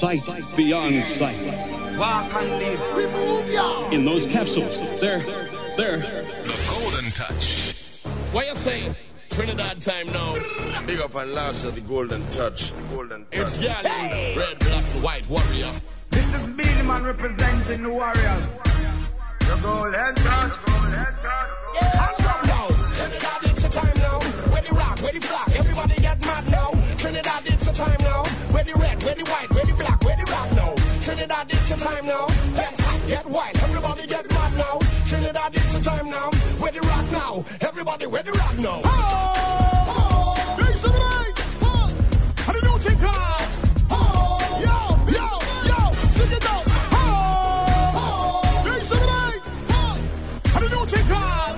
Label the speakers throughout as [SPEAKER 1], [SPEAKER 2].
[SPEAKER 1] sight beyond sight.
[SPEAKER 2] Walk and live. Remove ya.
[SPEAKER 1] In those capsules, they're...
[SPEAKER 3] The Golden Touch.
[SPEAKER 4] What you saying? Trinidad time now.
[SPEAKER 5] Big up and large of the Golden Touch.
[SPEAKER 4] It's Galley, red, black, and white warrior.
[SPEAKER 2] This is Beenie Man representing the Warriors. The Golden Touch.
[SPEAKER 4] Hands up now. Trinidad, it's the time now. Where the rock, where the flag, everybody get mad now. Trinidad, it's the time now. Where the red, where the white, where the black, where the rock now. Trinidad, it's the time now. Get hot, get white, everybody get mad now. Trinidad, it's the time now. Where the rock now. Everybody, where the rock now. Oh, raise the light. How do you take off? Yo, sing it out. Oh, raise the light. How do you take off?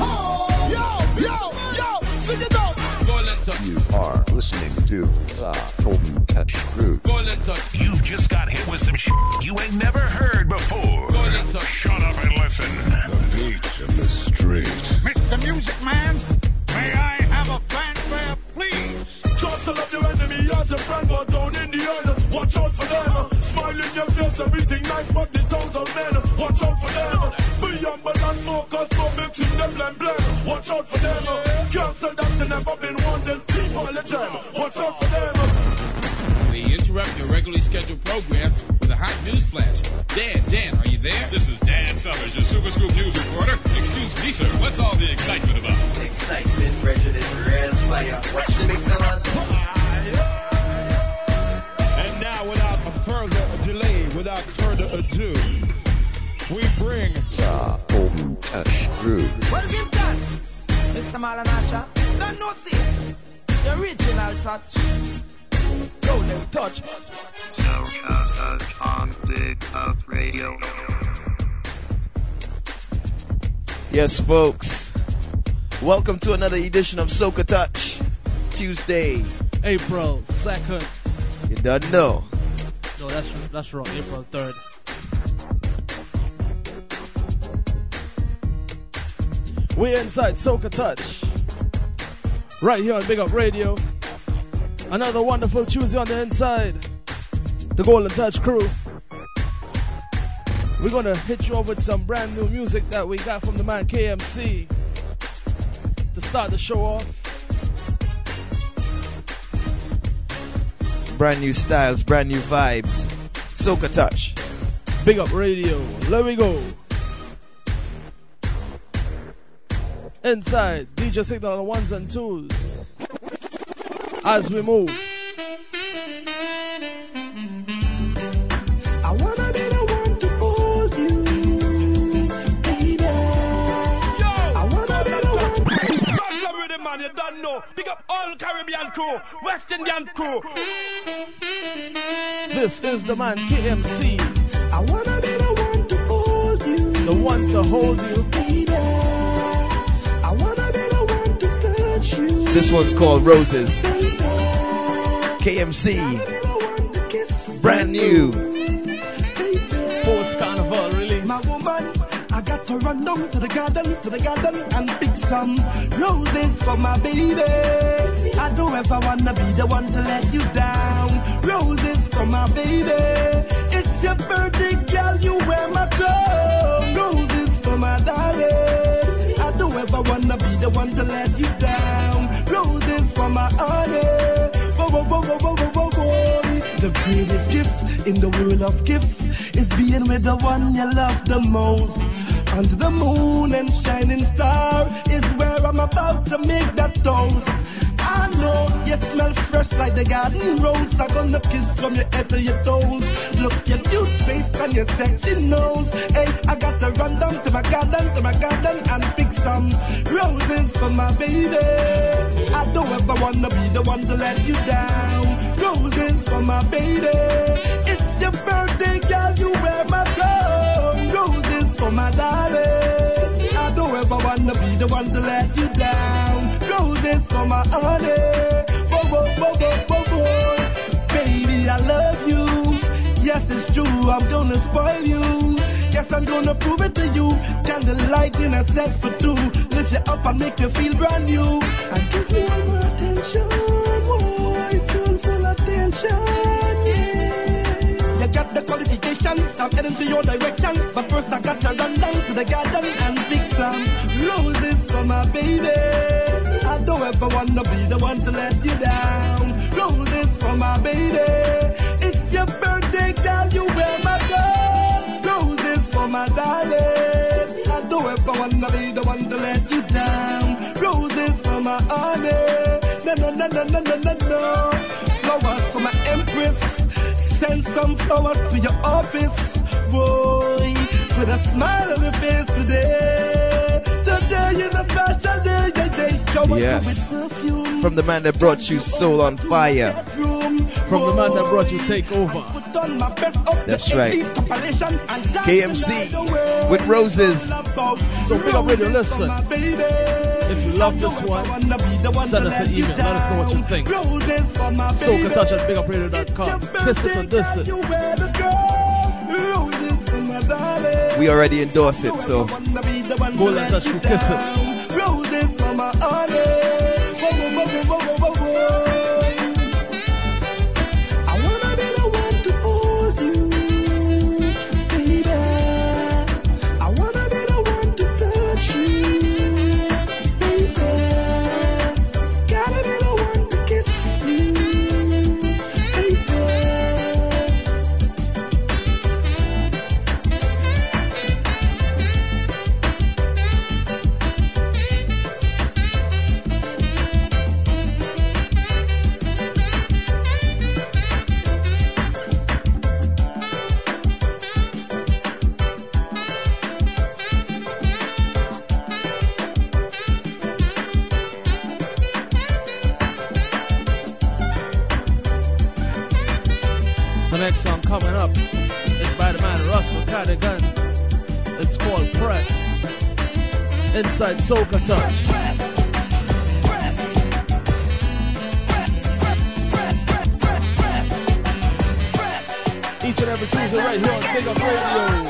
[SPEAKER 4] Yo, sing it out. Golden Touch.
[SPEAKER 6] You are listening to the Golden Touch Crew.
[SPEAKER 4] Golden Touch.
[SPEAKER 3] You've just got hit with some shit you ain't never heard before.
[SPEAKER 4] Golden Touch.
[SPEAKER 3] Shut up and listen.
[SPEAKER 7] The beat of the street.
[SPEAKER 2] Mr. Music Man, may I have a fanfare, please?
[SPEAKER 4] Just to love your enemy as a friend, but down in the island, watch out for them. Smile in your face, everything nice, but the tongues of men, watch out for them. Be humble and focus, don't mix them blend. Watch out for them. Can't say that you never been wanted, people legend. Watch out for them.
[SPEAKER 8] We interrupt your regularly scheduled program with a hot news flash. Dan, are you there?
[SPEAKER 9] This is Dan Summers, your Super Scoop News reporter. Excuse me, sir, what's all the excitement about?
[SPEAKER 10] Excitement, prejudice, red fire. Watch the mix on.
[SPEAKER 11] And now, without a further delay, without further ado, we bring
[SPEAKER 6] The Golden Touch Crew.
[SPEAKER 2] Well, give thanks, Mr. Malanasha. Don't know see the original touch. Golden Touch.
[SPEAKER 12] Soca Touch on Big Up Radio.
[SPEAKER 13] Yes, folks. Welcome to another edition of Soca Touch. Tuesday,
[SPEAKER 14] April 2nd.
[SPEAKER 13] You don't know.
[SPEAKER 14] No, that's wrong. April 3rd. We're inside Soca Touch. Right here on Big Up Radio. Another wonderful Tuesday on the inside. The Golden Touch Crew. We're going to hit you up with some brand new music that we got from the man KMC to start the show off.
[SPEAKER 13] Brand new styles, brand new vibes. Soca Touch.
[SPEAKER 14] Big Up Radio. Let we go. Inside, DJ Signal on the ones and twos. As we move.
[SPEAKER 2] I wanna be the one to hold you, baby. Yo, I wanna be the one.
[SPEAKER 4] Come with him, man, you don't know. Pick up all Caribbean crew, West Indian crew.
[SPEAKER 14] This is the man KMC.
[SPEAKER 2] I wanna be the one to hold you,
[SPEAKER 14] the one to hold you,
[SPEAKER 2] baby. I wanna be the one to touch you.
[SPEAKER 13] This one's called Roses. KMC. Brand new.
[SPEAKER 14] Post Carnival release.
[SPEAKER 2] My woman, I got to run down to the garden and pick some roses for my baby. I don't ever wanna be the one to let you down. Roses for my baby. It's your birthday, girl, you wear my crown. Roses for my darling. I don't ever wanna be the one to let you down. Roses for my honey. The greatest gift in the world of gifts is being with the one you love the most. Under the moon and shining star is where I'm about to make that toast. I know you smell fresh like the garden rose. I'm gonna kiss from your head to your toes. Look your cute face and your sexy nose. Hey, I got to run down to my garden and pick some roses for my baby. I don't ever wanna be the one to let you down. Roses for my baby. It's your birthday, girl, you wear my crown. Roses for my darling. I don't ever wanna be the one to let you down. Roses for my honey. Baby, I love you. Yes, it's true, I'm gonna spoil you. Yes, I'm gonna prove it to you. Candlelight in a set for two. Lift you up and make you feel brand new. And give me all my attention, boy, full attention, yeah. I'm heading to your direction. But first I got to run down to the garden and pick some roses for my baby. I don't ever wanna be the one to let you down. Roses for my baby. It's your birthday, girl, you wear my gold. Roses for my darling. I don't ever wanna be the one to let you down. Roses for my honey. No, no, no, no, no, no, no, no. Flowers for my empress. Send some flowers to your office, boy. With a smile on your face today. Today is a special day.
[SPEAKER 13] Yes. From the man that brought you Soul on Fire.
[SPEAKER 14] From the man that brought you Take Over.
[SPEAKER 13] That's right. KMC with Roses.
[SPEAKER 14] So Big Up Radio, listen. If you love this one, send us an email. Let us know what you think. SocaTouch@BigUpRadio.com. Kiss it or diss it.
[SPEAKER 13] We already endorse it, so
[SPEAKER 14] Golden Touch, you kiss it.
[SPEAKER 2] Roses for my honey. I wanna be the one to hold you, baby. I wanna be the one to touch you, baby. Gotta be the one to kiss you, baby.
[SPEAKER 14] The next song coming up is by the man Russ McCardigan. It's called Press. Inside Soca Touch. Each and every Tuesday right here on Big Up Radio.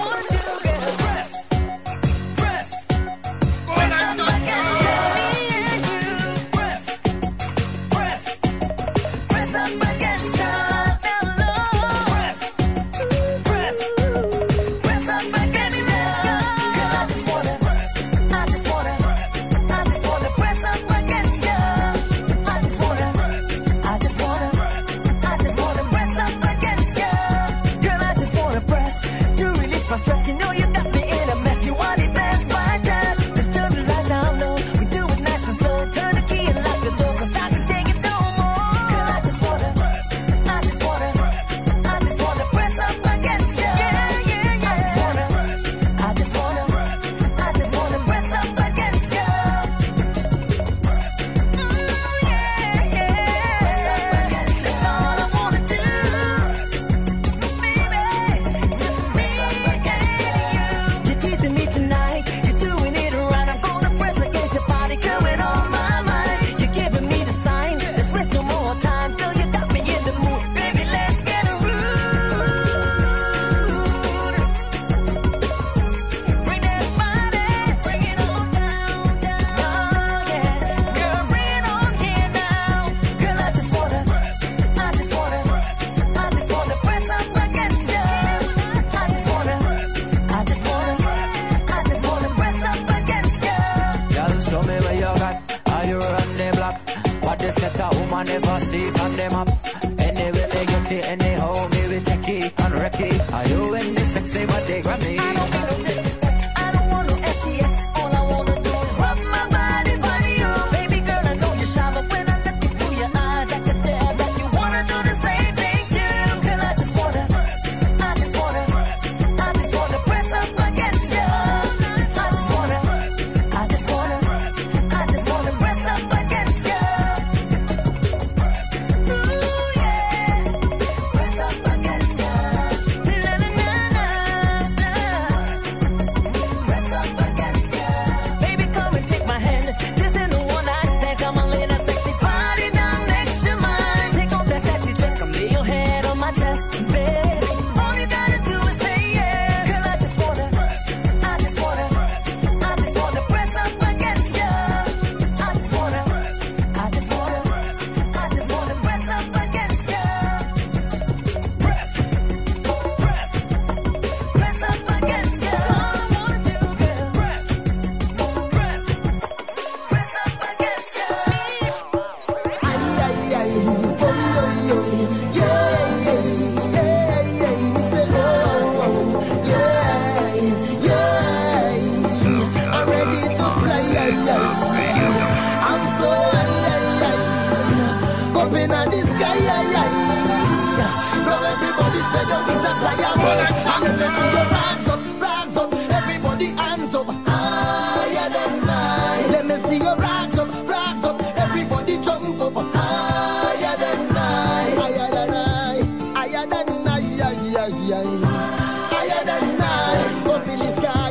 [SPEAKER 4] And let me see your rags up, everybody hands up. Higher than I. Let me see your rags up, everybody jump up. Higher than I. Higher than I. Higher than I. Higher than I. Up in the sky.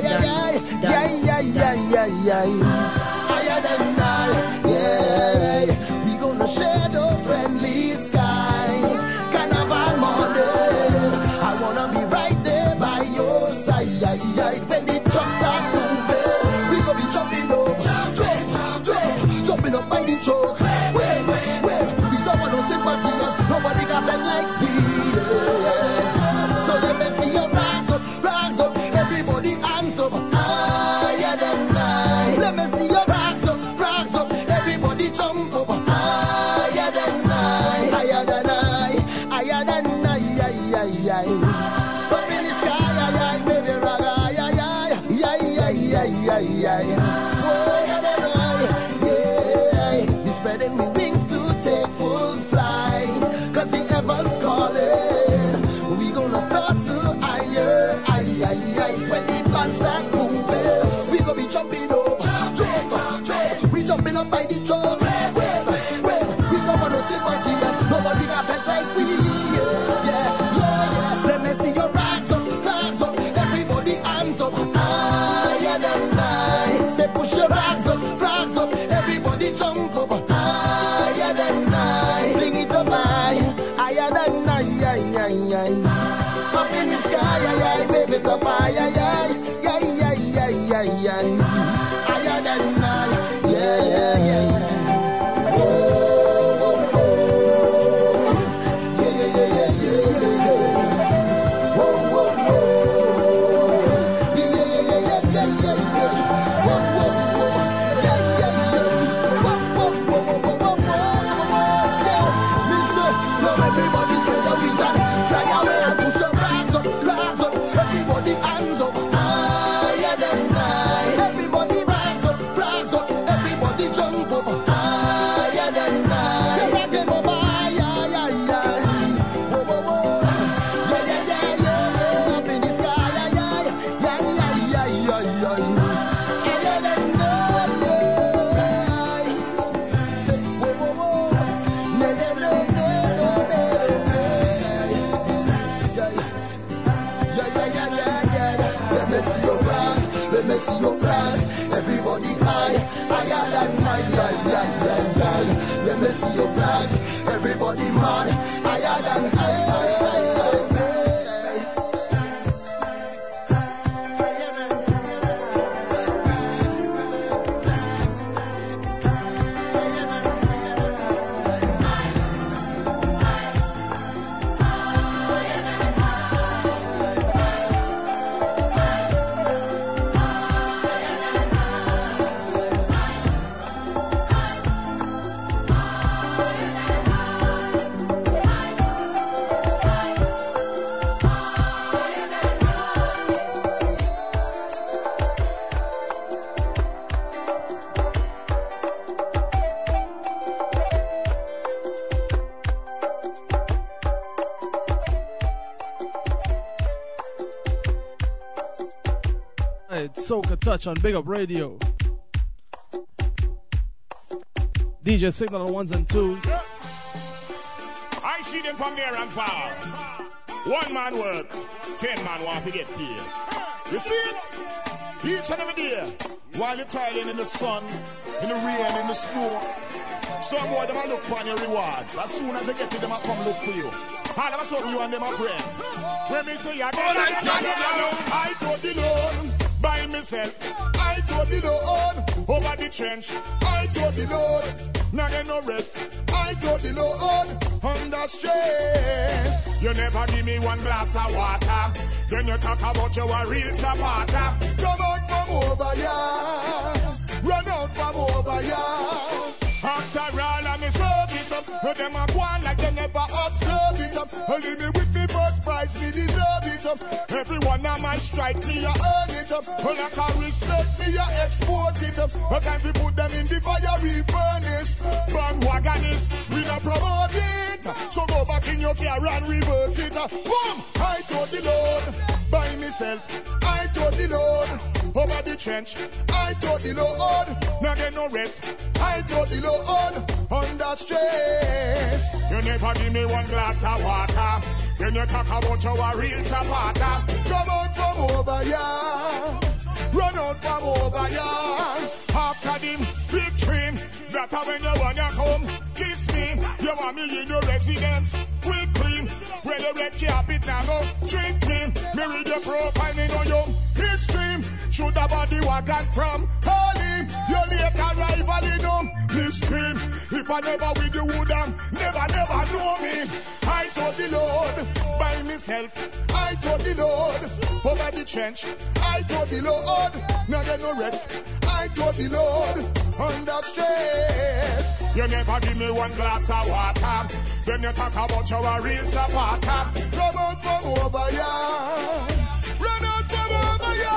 [SPEAKER 4] Higher than I. Yeah. We gonna share the friendly skies. Carnival morning. I wanna be right there by your side. When the trucks start moving, we gonna be jumping up, jumping up by the truck. Wait, we don't want no sympathy, 'cause nobody got that like we. So let me see your rags up, everybody hands up. Higher than I. Let me see your rags up, everybody jump up. Higher than I. Higher than I. Higher than I. Up in the sky, baby, we're spreading we wings to take full flight, 'cause the heavens calling. We gonna start to higher. When the bands start moving, we gonna be jumping up, we jumping up by the drum. We don't want no sympathy, 'cause nobody got fed like we. Yeah. Let me see your rags up, everybody hands up. Higher than I. Say push your rags up, everybody jump up. Higher than I. Bring it up higher than I. Up in the sky, baby, it's up high. Higher than I. Yeah. Everybody higher than I. Let me see your flag. Everybody mad, higher than I.
[SPEAKER 14] Soca Touch on Big Up Radio. DJ Signal on 1s and 2s.
[SPEAKER 15] I see them from near and far. One man work, 10 man want to get paid. You see it? Each and every day, while you're toiling in the sun, in the rain, in the snow, some boy them a look for your rewards. As soon as you get it, them a come look for you. All of a sudden you and them a friend. When me say I told the Lord by myself, I told the Lord over the trench, I told the Lord, now get no rest, I told the Lord under stress. You never give me one glass of water, then you talk about you a real supporter. Come out from over here, run out from over here. After all, I'm a service of Them a go on like they never observe it. Leave me with me first prize, me deserve it. Everyone a man strike me, I earn it. Like I respect me, I expose it. Time to put them in the fiery furnace. Bandwagonist, we not promote it. So go back in your car and reverse it. Boom! I told the Lord, by myself. I told the Lord, over the trench. I told the Lord, now get no rest. I told the Lord, under stress. You never give me one glass of water. Then you talk about your real supporter. Come out from over here. Run out from over here. After them big dream, that when you wanna come kiss me, you want me in your residence quickly. Where the red carpet now go drink me. Me read your profile, me know your history. Should the body wagon from Harlem. Your late arrival in mystery. If I never with you would never know me. I told the Lord by myself. I told the Lord over the trench. I told the Lord now get no rest. I told the Lord under stress. You never give me one glass of water. Then you talk about your real supporter. Come out from over here. Run out from over here.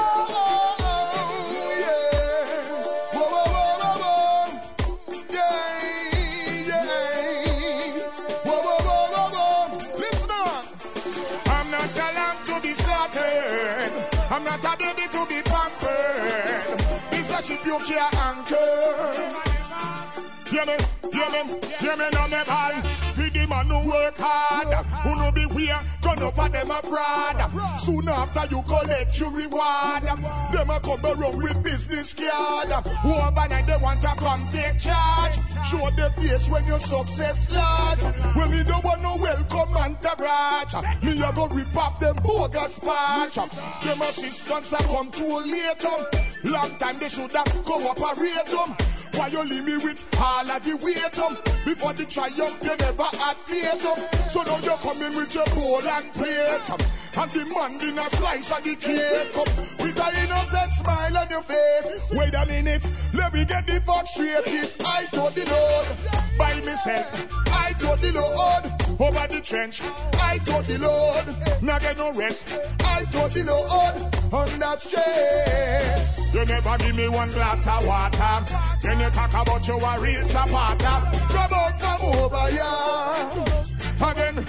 [SPEAKER 15] I'm not a baby to be pampered. This a ship you can't anchor. Hear me, no me ball. Feed the man who work hard. Who no be weird, turn up for them a fraud. Soon after you collect your reward. Them a come around with business card. Who overnight they want to come take charge. Show the face when your success large. When me don't want no welcome entourage. Me a go rip off them bogus patch. Them assistants a come too late. Long time they should have cooperate. Why you leave me with all of the weight? Before the triumph you never had faith. So now you're coming with your bowl and plate. And demanding a slice of the cake. With an innocent smile on your face. Wait a minute, let me get the fuck straight. This I told the Lord by myself. I told the Lord over the trench. I told the Lord now get no rest. I told the Lord under stress. You never give me one glass of water. Then you talk about your real supporter. Come out from over here. Again,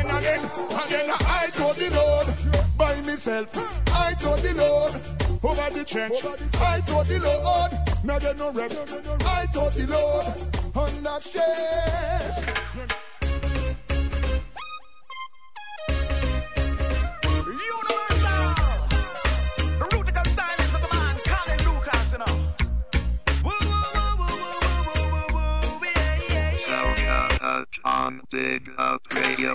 [SPEAKER 15] I told the Lord by myself. I told the Lord over the trench. I told the Lord now get no rest. I told the Lord under stress.
[SPEAKER 12] On Big Up Radio.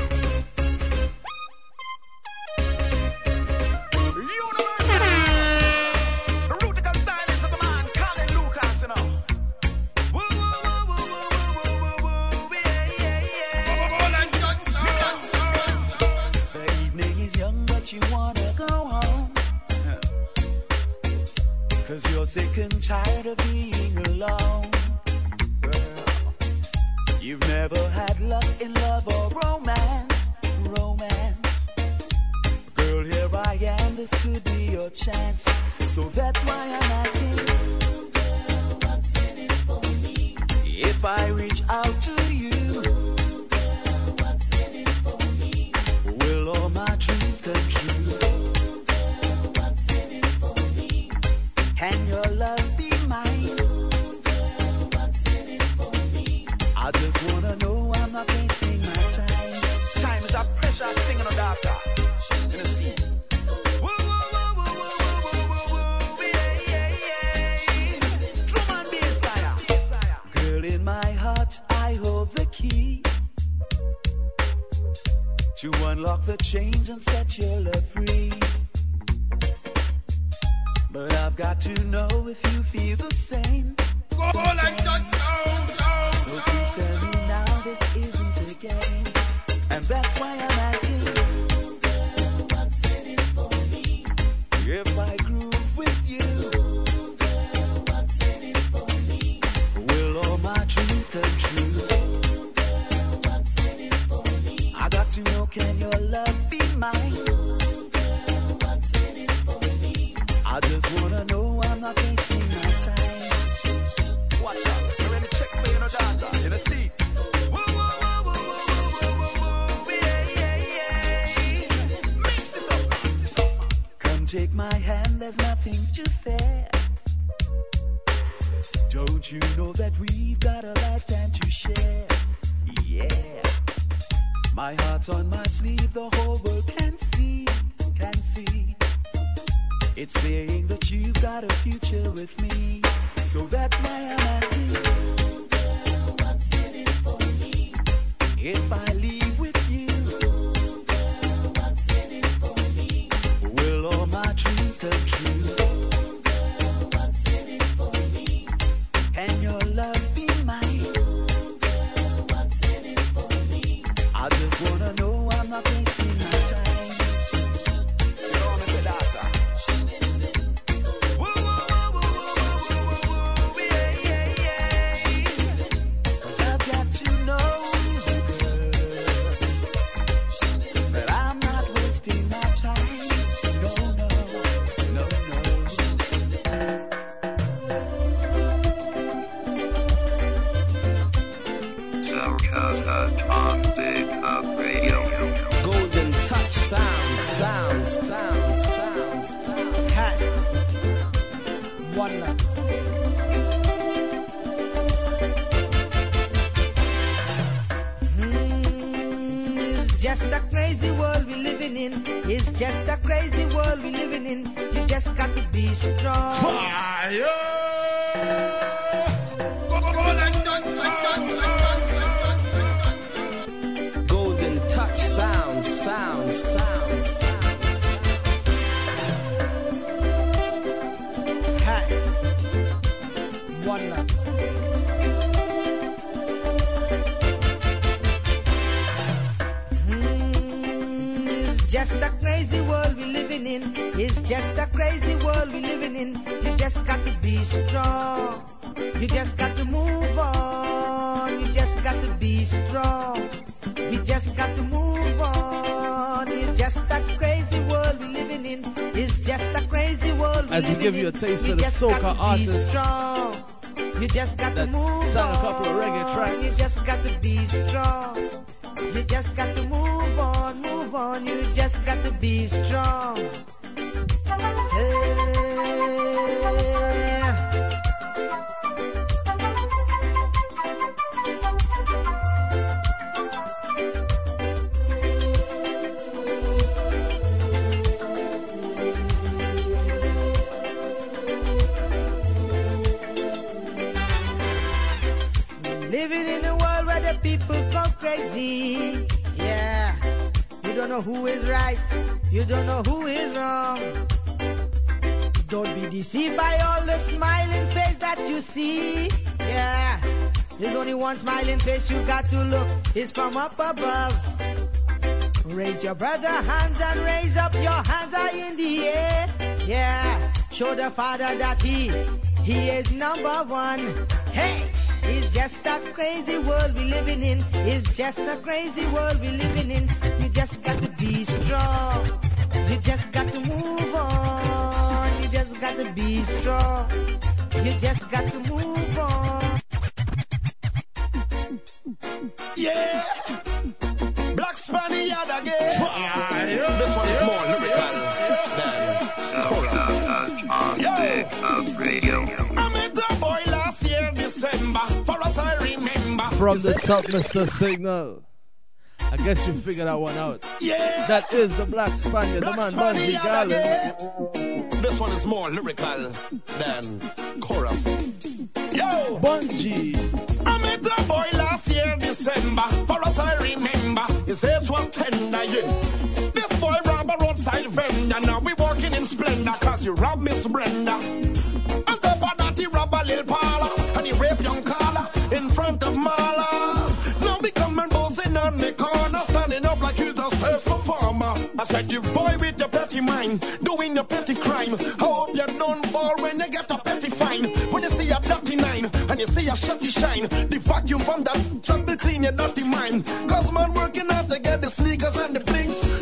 [SPEAKER 16] The evening is young, but you wanna go home. 'Cause you're sick and tired of being alone. You've never had luck in love or romance. Girl, here I am, this could be your chance. So that's why I'm asking, girl, what's in it for me? If I reach out to you, girl, what's in it for me? Will all my dreams come true? Girl, what's in it for me? Can your love be mine? I just wanna know I'm not wasting my time. Time is a precious thing in a doctor. You see? Drum and bass fire. Girl, in my heart, I hold the key to unlock the chains and set your love free. But I've got to know if you feel the same. Go like that sound. So please tell me now this isn't a game. And that's why I'm asking, girl, what's in it for me? If I groove with you, girl, what's in it for me? Will all my dreams come true? love be mine? Girl, what's in it for me? I just wanna know I'm not wasting my time.
[SPEAKER 10] Watch out, you ready to check for your data, you know see? Mix it up.
[SPEAKER 16] Come take my hand, there's nothing to fear. Don't you know that we've got a lifetime to share? Yeah. My heart's on my sleeve, the whole world can see. It's saying that you've got a future with me. So that's why I'm asking, girl, what's in it for me? If I leave with you, girl, what's in it for me? Will all my dreams come true? Girl, what's in it for me? And your love be mine? Girl, what's in it for me? I just wanna know I'm not wasting my time.
[SPEAKER 10] You know what I say, data?
[SPEAKER 16] Cause I've got to know you, girl, that I'm not wasting my time. No, no, no,
[SPEAKER 12] Soca Touch on Big Up Radio.
[SPEAKER 14] Golden touch sounds.
[SPEAKER 16] Hat.
[SPEAKER 14] One love.
[SPEAKER 17] It's just a crazy world we living in. It's just a crazy world we living in. You just got to be strong.
[SPEAKER 15] Fire!
[SPEAKER 14] Golden touch sounds.
[SPEAKER 17] Hat.
[SPEAKER 14] One love.
[SPEAKER 17] It's just a crazy world we living in. It's just a crazy world we living in. You just got to be strong. You just got to move on. You just got to be strong. We just got to move on. It's just a crazy world we living in. It's just a crazy world we
[SPEAKER 14] As we
[SPEAKER 17] living
[SPEAKER 14] give you a
[SPEAKER 17] in.
[SPEAKER 14] taste
[SPEAKER 17] You
[SPEAKER 14] of the
[SPEAKER 17] just got
[SPEAKER 14] soca
[SPEAKER 17] to be
[SPEAKER 14] artists
[SPEAKER 17] strong. You just got to
[SPEAKER 14] that
[SPEAKER 17] move
[SPEAKER 14] sang
[SPEAKER 17] on.
[SPEAKER 14] a couple of reggae tracks.
[SPEAKER 17] You just got to be strong. You just got to move on. You just got to be strong. Hey. Living in a world where the people go crazy. Yeah. You don't know who is right. You don't know who is wrong. Don't be deceived by all the smiling face that you see. Yeah. There's only one smiling face you got to look. It's from up above. Raise your brother hands and raise up your hands high in the air. Yeah. Show the Father that He is number one. Hey. It's just a crazy world we living in. It's just a crazy world we living in. You just got to be strong. You just got to move on. You just got to be strong. You just got to move on.
[SPEAKER 15] Yeah! Black Spaniard again! This one is more lyrical than
[SPEAKER 12] Soca Touch on Big Up Radio.
[SPEAKER 15] I met the boy last year, December. For us, I remember.
[SPEAKER 14] From the top, Mr. Signal. I guess you figured that one out.
[SPEAKER 15] Yeah!
[SPEAKER 14] That is the Black Spaniard, the man Bunji Garlin.
[SPEAKER 15] This one is more lyrical than chorus. Yo!
[SPEAKER 14] Bunji!
[SPEAKER 15] I met the boy last year, December. For us, I remember. His age was tender, yeah. This boy robbed a roadside vendor. Now we walking in splendor, cause you robbed Miss Brenda. On top of that, he robbed a little parlor. And he raped young Carla in front of Marla. Now me coming bossing on the corner, standing up like you just a performer. I said, you boy with your petty mind, doing your petty crime. Hope you don't fall when you get a petty fine. When you see a dirty nine, and you see a shutty shine, the vacuum from that truck will clean your dirty mind. Cause man working hard to get the sneakers and the blings.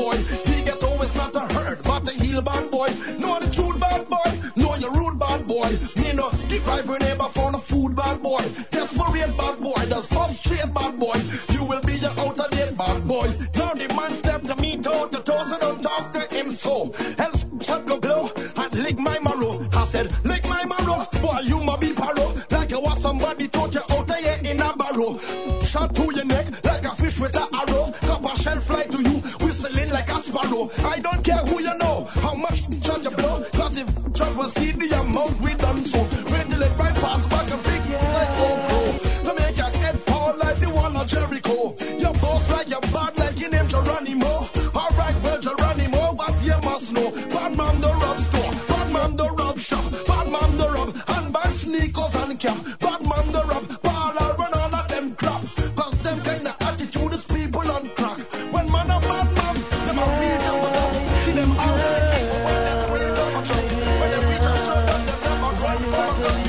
[SPEAKER 4] boy. He get always not a hurt, but a heal bad boy. Know the truth bad boy, know your rude bad boy. Me no deprive your neighbor for no food bad boy. Desperate bad boy, that's frustrate bad boy. You will be your out of date bad boy. Now the man step to me toe to toe, so don't talk to him so. Else shut go blow and lick my marrow. I said lick my marrow, boy you ma be paro. Like you was somebody taught you out of here in a barrow. Shot to your neck like a fish with an arrow. Cup a shell fly to you, whistling like a sparrow. I don't care who you know, how much shot you blow. Cause if John will see the amount we done so. Wait till it right past back a big psycho pro. To make your head fall like the wall of Jericho. Your boss like your bad like your name Geronimo. Alright, well Geronimo, what you must know. Bad man the rob store, bad man the rob shop, bad man the rob and buy sneakers and cap. Bad man the rob, ball I run all of them crap. Cause them kind of attitude is people on crack. When man a bad man, them a real them. See them out in the king when them real them a show. When they reach a show, them never run from a gun.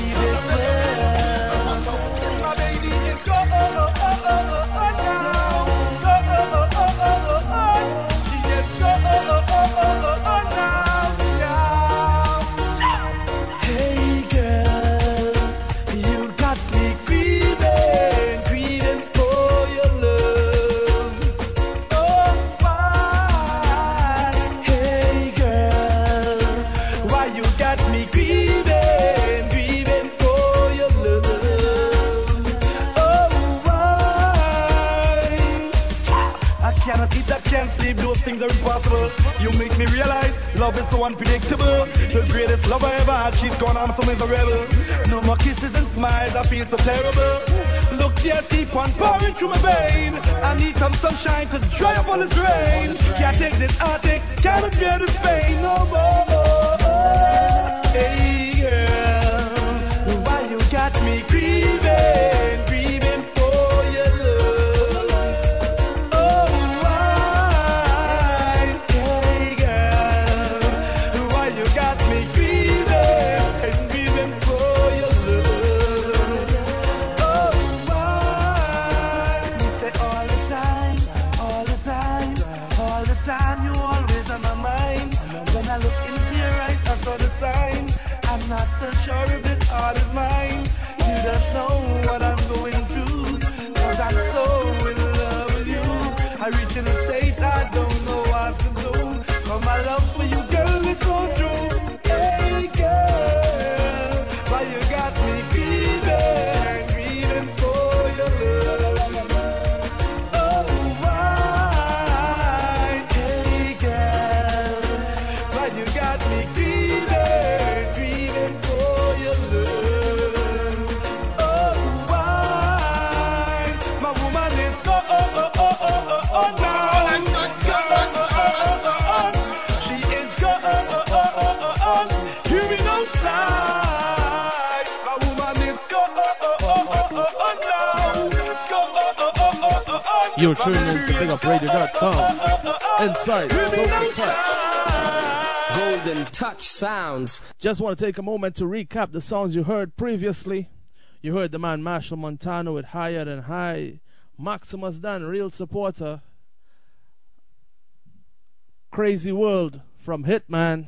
[SPEAKER 4] My baby is go now. She just go now. Hey girl, you got me grieving for your love. Oh why? Hey girl, why you got me grieving for your love? Oh why? I cannot eat, I can't sleep, those things are impossible. You make me realize love is so unpredictable. The greatest love I ever had, she's gone, I'm so miserable. No more kisses and smiles, I feel so terrible. Look, tears keep on pouring through my vein. I need some sunshine to dry up all this rain. Can't take this heartache, cannot bear this pain no more. Hey girl, why you got me grieving for your love? Oh why? Hey girl, why you got me grieving for your love? Oh why? You say all the time, you always on my mind. When I look into your eyes, I saw the sign. I'm not so sure if this heart is mine. You don't know what I'm going through, cause I'm so in love with you. I reach in a state I don't know what to do, cause my love for you, girl, is so true. Hey girl, why you got me grieving for your love? Oh why? Hey girl, why you got me grieving for your love? Oh why? My woman is now. She is gone, giving outside. My woman is gone now.
[SPEAKER 14] You're tuning in to BigUpRadio.com. Inside Soca Touch.
[SPEAKER 18] Golden Touch Sounds.
[SPEAKER 14] Just want to take a moment to recap the songs you heard previously. You heard the man Marshall Montano with Higher Than High. Maximus Dan, Real Supporter. Crazy World from Hitman.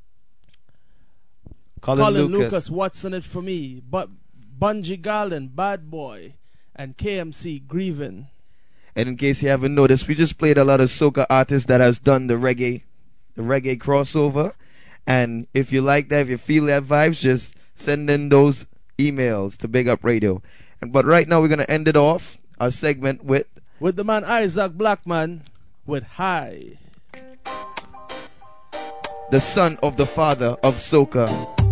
[SPEAKER 13] Colin
[SPEAKER 14] Lucas, What's In It For Me. But Bungie Garland, Bad Boy. And KMC, Grievin'.
[SPEAKER 13] And in case you haven't noticed, we just played a lot of soca artists that has done the reggae crossover. And if you like that, if you feel that vibes, just send in those emails to Big Up Radio. But right now we're gonna end it off our segment with
[SPEAKER 14] the man Isaac Blackman with High,
[SPEAKER 13] the son of the father of soca.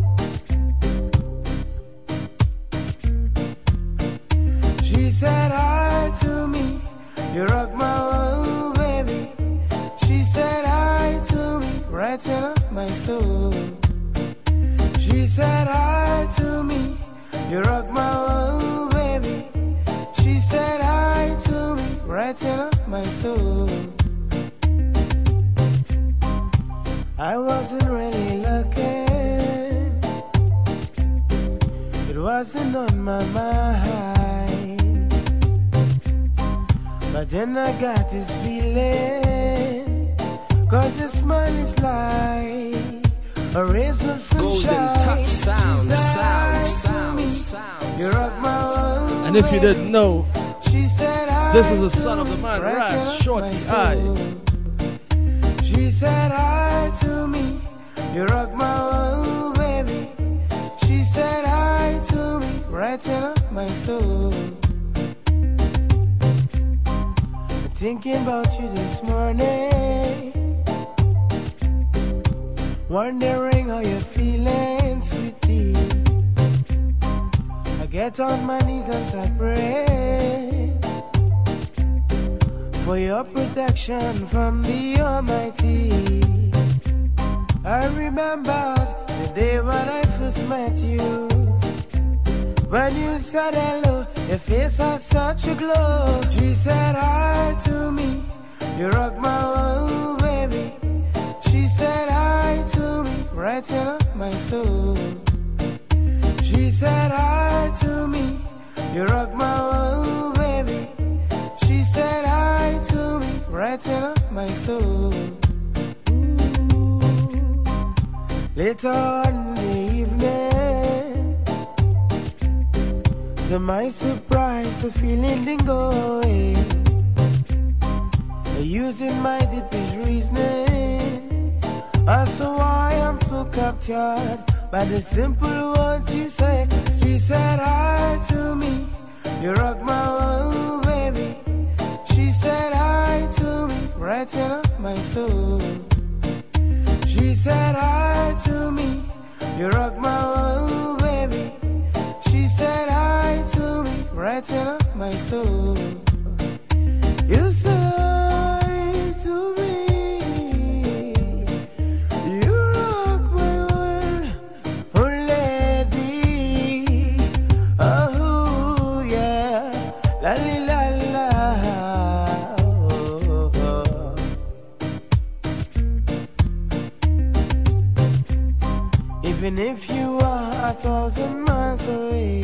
[SPEAKER 19] She said hi to me, you rock my world, baby. She said hi to me, right in my soul. She said hi to me, you rock my world, baby. She said hi to me, right in my soul. I wasn't really looking, it wasn't on my mind, but then I got this feeling a rays of sunshine.
[SPEAKER 18] Golden touch sound.
[SPEAKER 19] You rock my world.
[SPEAKER 14] And if you didn't know,
[SPEAKER 19] she said
[SPEAKER 14] this is a son of the man, Rash, Shorty I.
[SPEAKER 19] She said hi to me. You rock my world, baby. She said hi to me, right in my soul. Thinking about you this morning, wondering how you're feeling, sweetie. I get on my knees and start praying for your protection from the Almighty. I remembered the day when I first met you. When you said hello, your face had such a glow. She said hi to me, you rock my world, baby. She said hi to me, right in my soul. She said hi to me, you rock my world, baby. She said hi to me, right in my soul. Later on the evening, to my surprise, the feeling didn't go away. Using my deepish reasoning as to why I'm so captured by the simple words you say. She said hi to me, you rock my world, baby. She said hi to me, right in my soul. She said hi to me, you rock my world, baby. She said hi to me, right in my soul. You said hi to me, you rock my world, oh lady, oh yeah, la la la. Even if you are 1,000 miles away,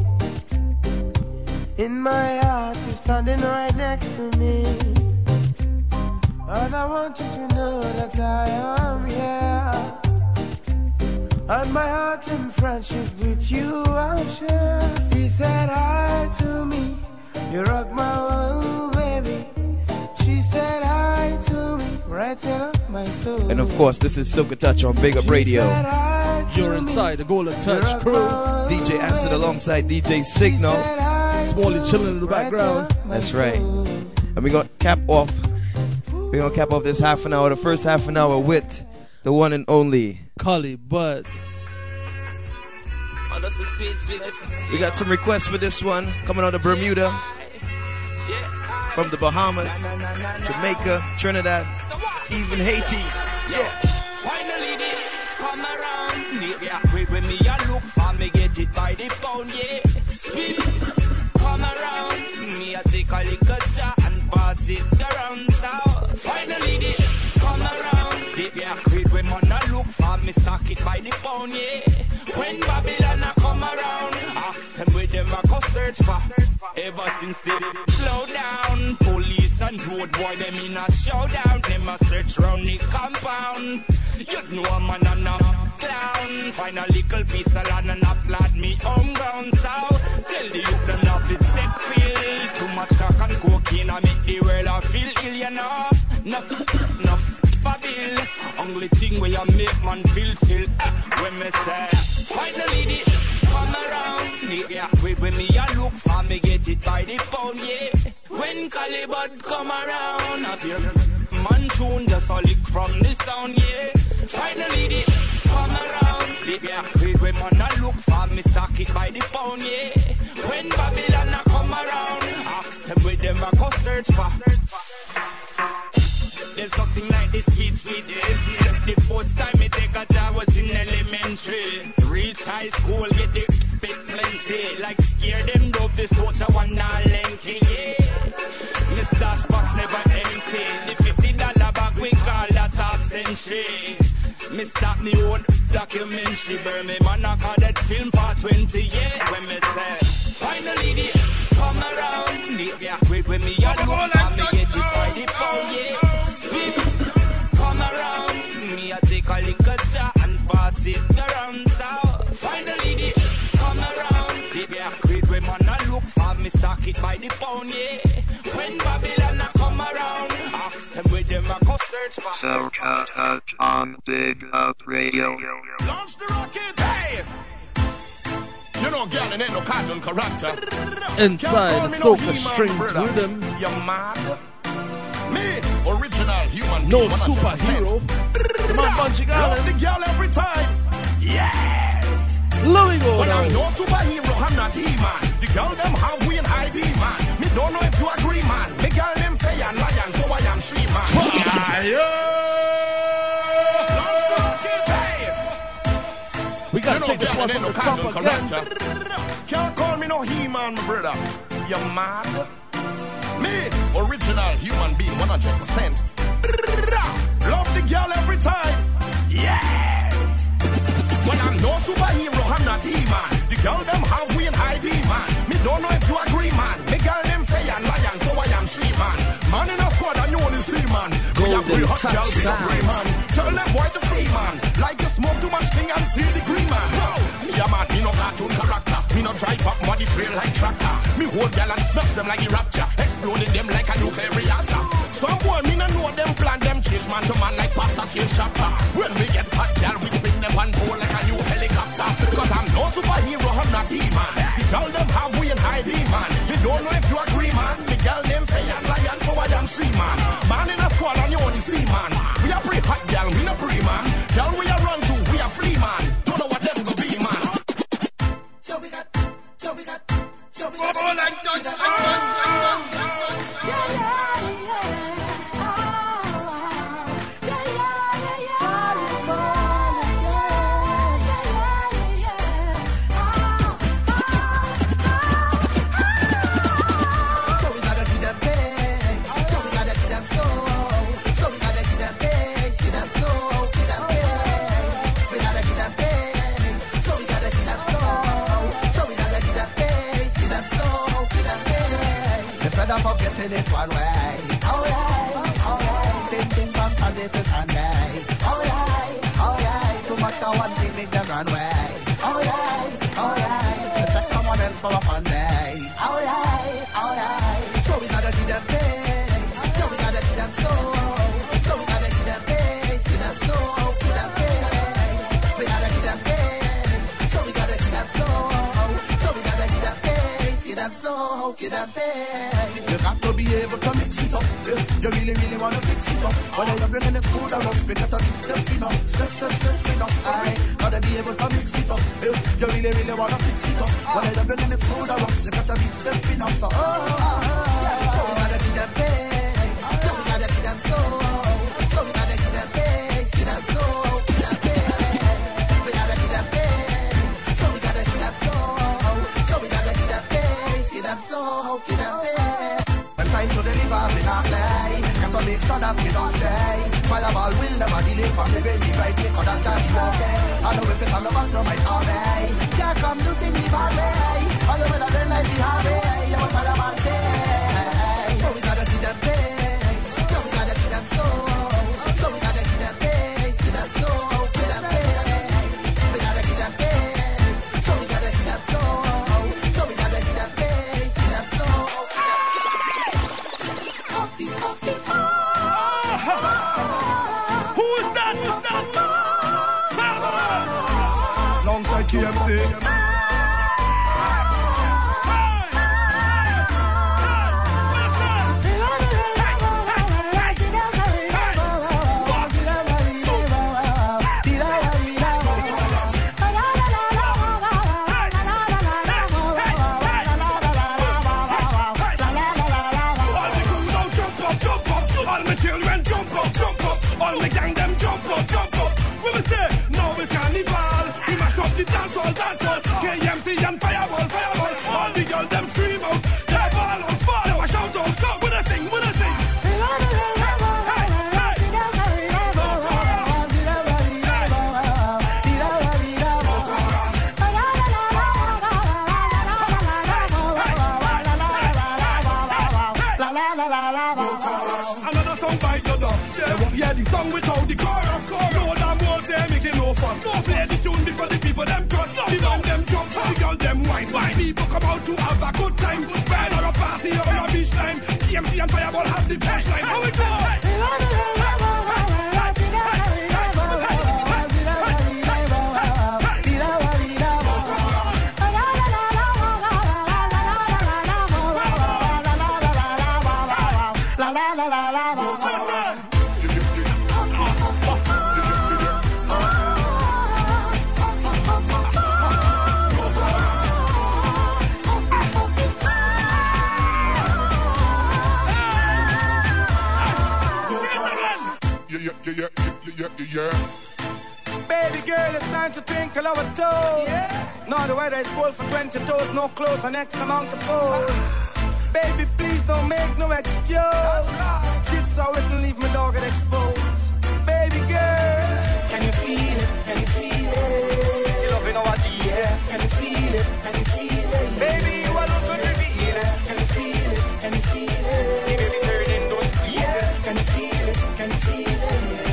[SPEAKER 19] in my heart you're standing right next to me. And I want you to know that I am here. And my heart in friendship with you I'll share. She said hi to me, you rock my world, baby. She said hi to me, right in my soul.
[SPEAKER 13] And of course, this is Soca Touch on Big Up Radio.
[SPEAKER 14] You're inside the Golden Touch crew.
[SPEAKER 13] DJ Acid alongside DJ Signal.
[SPEAKER 14] Smalley chilling in the background.
[SPEAKER 13] That's right. And we're gonna cap off this half an hour, the first half an hour with the one and only
[SPEAKER 14] Collie Bud.
[SPEAKER 13] We got some requests for this one coming out of Bermuda, from the Bahamas, Jamaica, Trinidad, even Haiti. Yeah.
[SPEAKER 16] Finally this come around. Me when me a look for me get it by the pound, yeah. Spin come around. Me a take a little jar and pass it around. So finally this come around. Yeah, when man a look for me stock it by the pound, yeah. When Babylon a come around, ask them where them a go search for. Ever since they slow down, police and road boy them in a showdown. Them a search round the compound. You know a man and a clown. Find a little piece of land and applaud me home ground. So tell the youth them not fit set feel. Too much cock and cocaine I make the world I feel ill, you know. Enough Babil. Only thing where you make man feel still. When me say finally the come around. Yeah, when me a look for me get it by the pound, yeah. When Calibut come around, I feel man tune just a lick from the sound, yeah. Finally the come around. Yeah, when man a look for me stock it by the pound, yeah. When Babylon a come around, ask them where them a go search for. There's nothing like this sweet days. The first time me take a job was in elementary. Reach high school, get the bit plenty. Like scare them dope, this torch a one lengthy, yeah. Mr. Spock's never empty. The $50 bag we call that half century. Me start me own documentary. Burn me man I call that film for 20, yeah. When me say finally the come around, yeah. When me a look and me get it by the pound, yeah. Come around, me a take a little jar and pass crown, yeah. When Babylon a come around, ask them where them a go search for.
[SPEAKER 12] Soca Touch on Big Up Radio.
[SPEAKER 15] Launch the rocket, hey! You know, girl, ain't no cartoon character.
[SPEAKER 14] Inside Soca Strings Rhythm.
[SPEAKER 15] You mad? Me, original human
[SPEAKER 14] no
[SPEAKER 15] being. No
[SPEAKER 14] superhero. Come on, Bunchy Garland.
[SPEAKER 15] Love the girl every time. Yeah!
[SPEAKER 14] Louis go
[SPEAKER 15] But
[SPEAKER 14] now.
[SPEAKER 15] I'm no superhero, I'm not He-Man. The girl them have we and ID, man. Me don't know if you agree, man. Me girl them fair and lion, so I am she, man.
[SPEAKER 14] We gotta take this one from the top again.
[SPEAKER 15] Can't call me no He-Man, my brother. You mad? Me, original human being, 100%. Love the girl every time. Yeah! When I'm no superhero, I'm not He-Man. The girl them have we and ID, man. Me don't know if you agree, man. Me girl them fair and lion, so I am she, man. Man in a squad, I only see, man.
[SPEAKER 18] Golden Touch Sound.
[SPEAKER 15] Tell them why the free, man. Like you smoke too much thing and see the green, man. Me a man, me no cartoon character. Me no drive up muddy trail like tractor. Me hold gal and smash them like the rapture. Exploding them like a nuclear reactor. Some boy, me no know them plan, them change man to man like pasta change chapter. When we get hot, gal, we spin them and pull like a new helicopter. Cause I'm no superhero, I'm not He-Man. The girl them have we and ID, man. Me don't know if you agree, man. The girl them pay and lion, so I am she, man. Man in a squad and you only see, man. We are pretty hot, gal, we no free, man. Gal, we are run to, we are free, man. Don't know what them go be, man. So we got. Forgetting it one way. Alright. Same thing from Sunday to Sunday. Alright. Too much of one thing make them run away. Alright. To check someone else for a fun day. Alright. So we gotta give them pace. So we gotta give them soul. So we gotta give them pace. Give them soul. Give them pace. We gotta give them pace. So we gotta give them soul. So we gotta give them pace. Give them soul. Give them pace. You got to be able to mix it up. You really want to fix it up. Whether you're bringing it food or up, you gotta be stepping up. Stepping up. I gotta be able to mix it up. You really want to fix it up. Whether you're bringing it food or up, you gotta be stepping up. So, so we gotta give them pace. So we gotta give them soul. So we gotta give them pace. Give them soul. Give them pace. We gotta give them pace. So we gotta give them soul. So we gotta give them pace. Give them soul. Give them pace. Time to deliver, we not play. Got to make sure that we don't stay. Fireball will never delay from the great divide. For that time you okay. I know if it's all about no my army. Can't come to think me bad way. All the way that they like the hard way. You want fireball say. So we gotta give them pace. So we gotta give them soul. So we gotta give them pace. Give them soul. Give them pace. We gotta give them pace. So we gotta give them soul. So we gotta give them pace. Give them soul.
[SPEAKER 2] Who's that? Long time KMC. Dance all, KMC and fireball, all the girls them scream out, they ball out, them a shout out, when I sing, Another song by the dog, they won't hear the song without the chorus, no damn world they make it know. no fun. Play the tune before the people them cut. The man them jump, the girl them wine. People come out to have a good time. Band or a party or a beach time. TMC and Fireball have the best line. How it go?
[SPEAKER 19] Baby girl, it's time to twinkle our toes. Now the weather is cold for 20 toes, no clothes, and X amount of pose. Baby, please don't make no excuse. Chips are wet and leave my dog exposed. Baby girl, can you feel it? Can you feel it? You loving our dear. Can you feel it? Can you feel it? Baby, you are looking to reveal it. Can you feel it? Can you feel it? Hey, baby, turn in, don't squeeze it. Can you feel it? Can you feel it?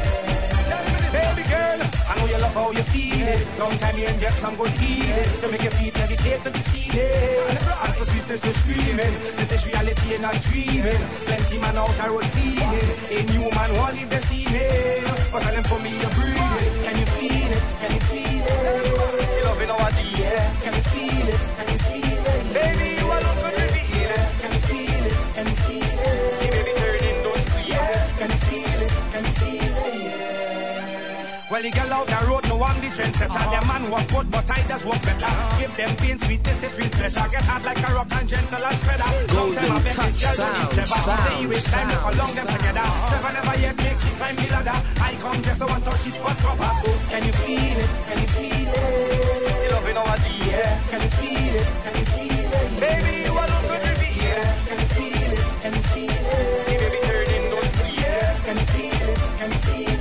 [SPEAKER 19] Baby girl, I know you love how you feel it. Long time you ain't get some good healing to make your feet levitate to the ceiling. And for sweetness is screaming. This is reality and not dreaming. Plenty man out the road feeling. A new man won't leave the ceiling. But tell them for me you're breathing. Can you feel it? Can you feel it? You loving our dear. Can you feel it? Can you feel it? Baby, you are looking to reveal it. Can you feel it? Can you feel it? Hey, baby, turn in, don't squeeze it. Can you feel it? Can you feel it? Well, the girl out the road, no one the trendsetter. The man walk good, but I just walk better. Give them pain, sweetness, it real pleasure. Get hard like a rock and gentle as feather. Long time I've been this girl, don't each ever. Stay with time, look along them together. Never, never yet make she climb the ladder. I come just one touch, she spot proper. So, can you feel it? Can you feel it? You loving our dear. Can you feel it? Can you feel it? Baby, you are looking to be here. Can you feel it? Can you feel it? Hey, baby, turn in, don't squeeze it. Can you feel it? Can you feel it?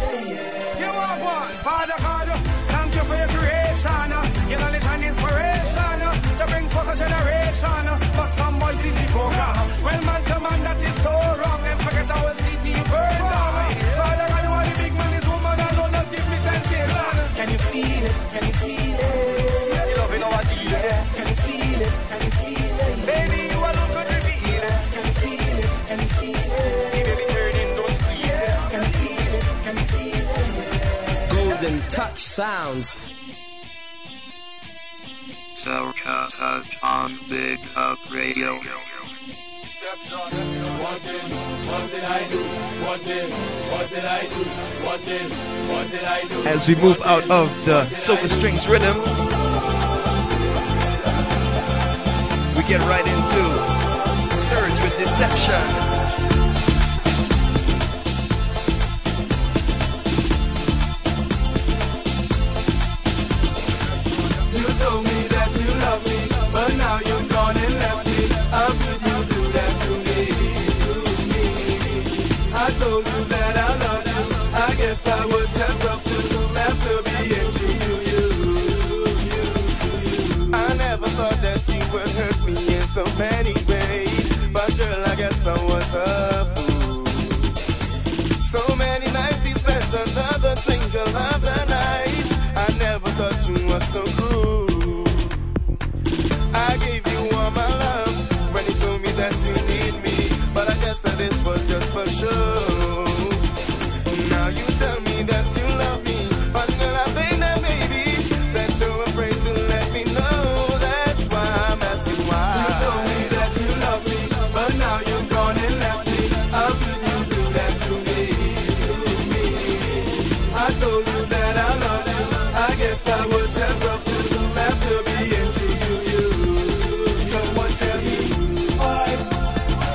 [SPEAKER 19] Father God, thank you for your creation. Your knowledge and inspiration to bring forth a generation. But some boys is the program. Well, man to man, that is so wrong. And forget our city burn down. Father God, you are the big man, this woman alone just give me sensation. Can you feel it? Can you feel it? You loving our dear. Can you feel it? Can you feel it? Baby, you are looking to reveal it. Can you feel it? Can you feel it? Hey, baby, turn in, don't squeeze it. Can you feel it? Can you feel it?
[SPEAKER 18] Golden Touch Sounds.
[SPEAKER 12] Soca Touch on Big Up Radio.
[SPEAKER 2] What did I do? What did I do? What did I do?
[SPEAKER 13] As we move out of the Soca Strings rhythm, we get right into Surge with Deception.
[SPEAKER 2] Now you've gone and left me. How could you do that to me? I told you that I love you. I guess I was just up to after being true to you. I never thought that you would hurt me in so many ways. But girl, I guess I was a fool. So many nights we spent under the twinkle of the night. I never thought you were so cruel. I gave you all my love when you told me that you need me, but I guess that this was just for show. Now you tell me that you love me, but girl, I think that maybe that you're afraid to let me know. That's why I'm asking why. You told me that you love me, but now you've gone and left me. How could you do that to me? I told you that I love you. I guess I was just a fool after being true to you.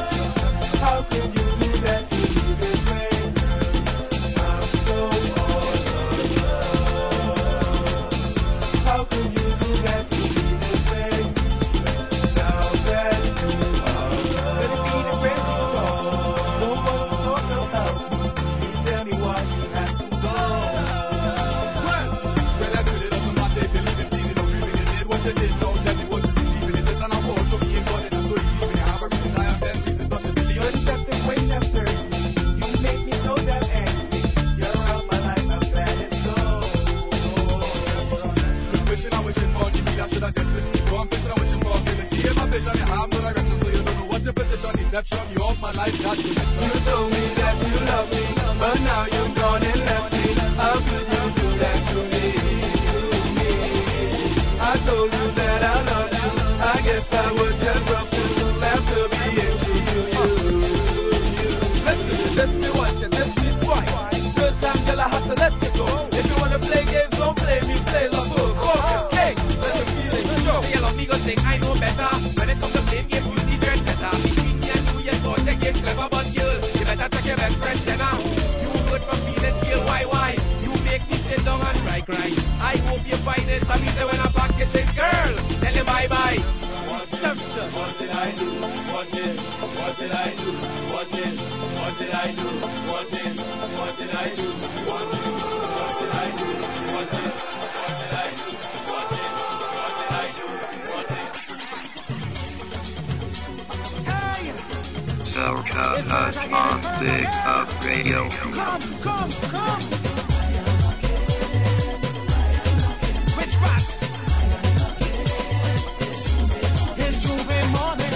[SPEAKER 2] How could you do that to me, baby? I'm so
[SPEAKER 14] so let's go. If you wanna play games, don't play me, play love first. Okay, let the feeling show.
[SPEAKER 20] The yellow amigos think I know better. When it comes to playing games, who's the great better? Between me and you, you thought the game clever, but girl, you better check your best friend, Jenna. You good from feeling, feel why? You make me sit down and cry. I hope you find it. Some say when I pack it in, girl, tell you bye-bye.
[SPEAKER 14] What did I do? What did I do? What did I do? What did I do? What did I do? What did I do?
[SPEAKER 12] Soca Touch on Big Up Radio.
[SPEAKER 4] Come. Which spot? It's Juve morning.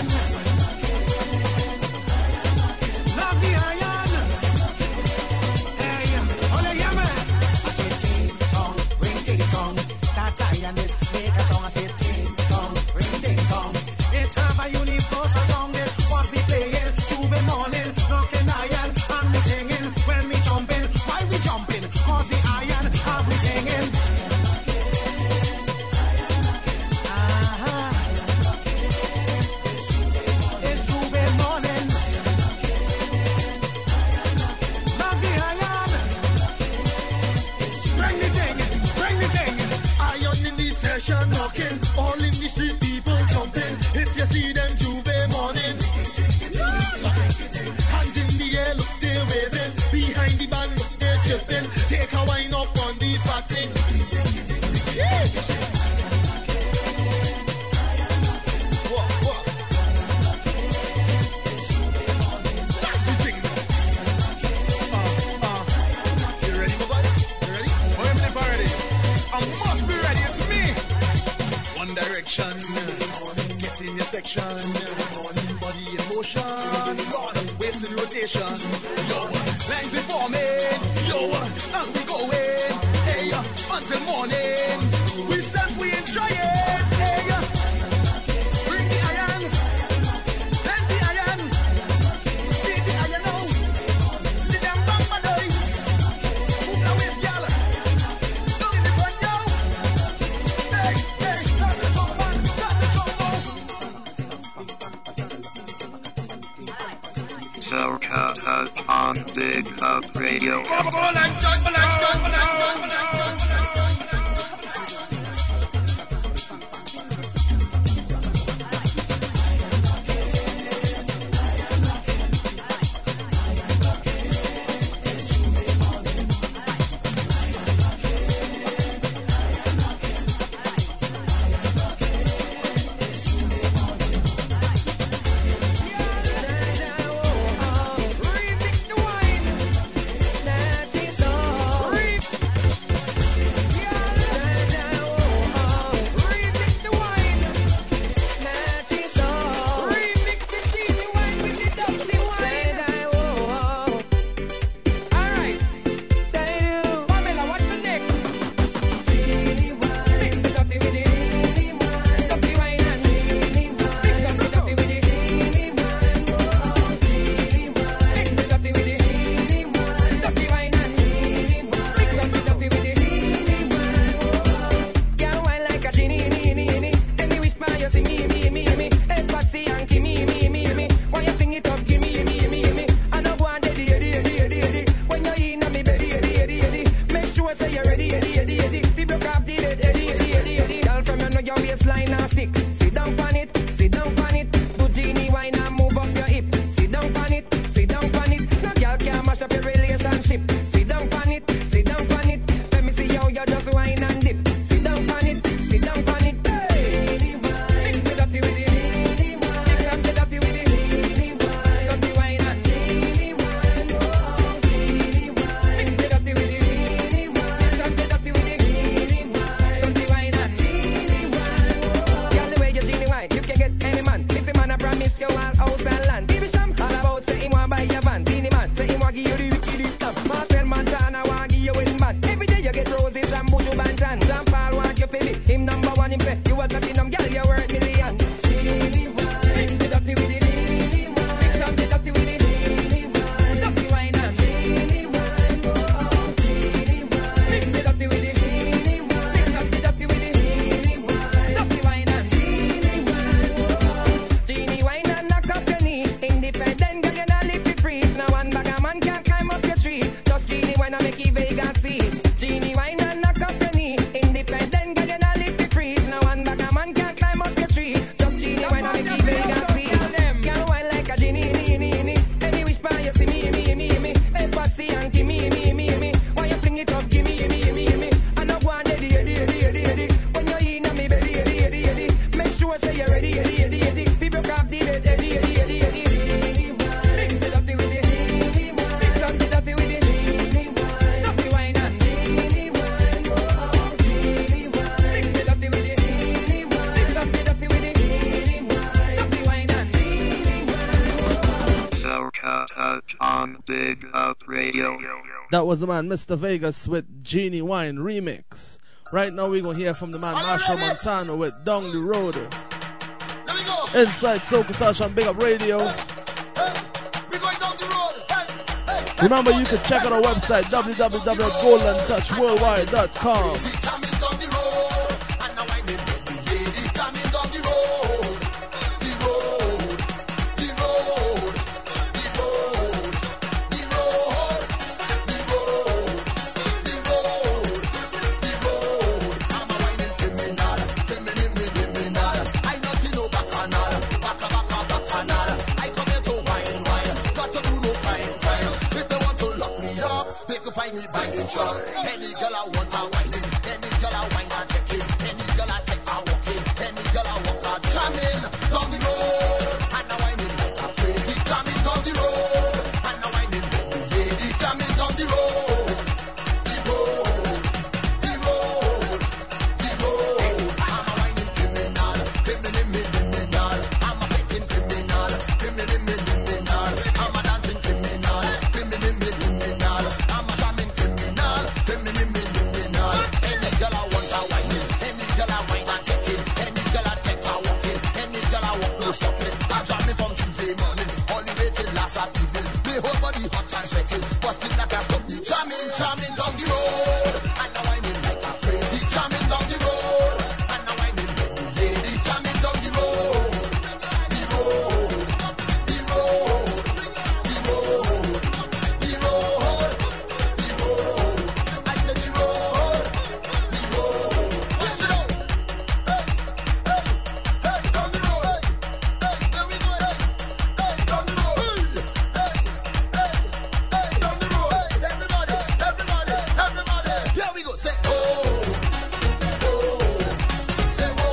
[SPEAKER 4] Love the iron. Hey, ole yama. I say ting tong, ring ting tong. That iron is make a song. I say ting tong, ring ting tong. It's time a universal song. It's what we playing. Juve morning, knocking iron, and we singing. When we jumping, why we jumping? 'Cause the iron, and we singing. It's Juve morning. Love the iron. Bring the thing. Iron in the session knocking, all in the street people jumping. If you see them Juve morning. Hands in the air, look they're waving. Behind the band, look they're chipping. Take a wine up on the party. What? That's the thing. You ready, my boy? You ready? I'm never ready. I must be ready. It's me. One Direction. Get in your section. Body in motion. Waist in rotation. Yo, lines we forming. Yo, and we going. Hey, until morning. We said we enjoy it. Hey, bring the iron. Plenty iron. Beat the iron now. Let them bamba doy. Move the waist, girl. Down in the front, yo. Hey, start the jump on.
[SPEAKER 12] Soca Touch on Big Up Radio.
[SPEAKER 14] That was the man Mr. Vegas with Genie Wine remix. Right now we're going to hear from the man Marshall Montano with Down the Road. Inside Soca Touch on Big Up Radio. Remember you can check out our website www.golden-touchworldwide.com.
[SPEAKER 4] Any girl I want a whining, any girl I wine a checking, any girl I take a walking, any girl I walk a jamming down the road, and a whining like a crazy, jamming down the road, and a whining like a lady, jamming down the road, the road, the road, the road. I'm a whining criminal, criminal, I'm a fighting criminal, criminal, I'm a dancing criminal, criminal, I'm a jamming criminal. Any girl I want a whining, any girl I wine a taking, any girl I take a walking, any girl I walk no stopping. I jam me from Tuesday morning, all the way till last evening. My whole body hot and sweating, but still I can't stop me. Jamming down the road, and a whining like a crazy. Jamming down the road, and a whining like a lady. Jamming down the road, the road, the road, the road, the road, the road. I said the road, the road. Yes, it is. Hey, down the road. Hey, there we go. Hey, down the road. Hey, down the road. Everybody. Here we go. Say oh, say oh,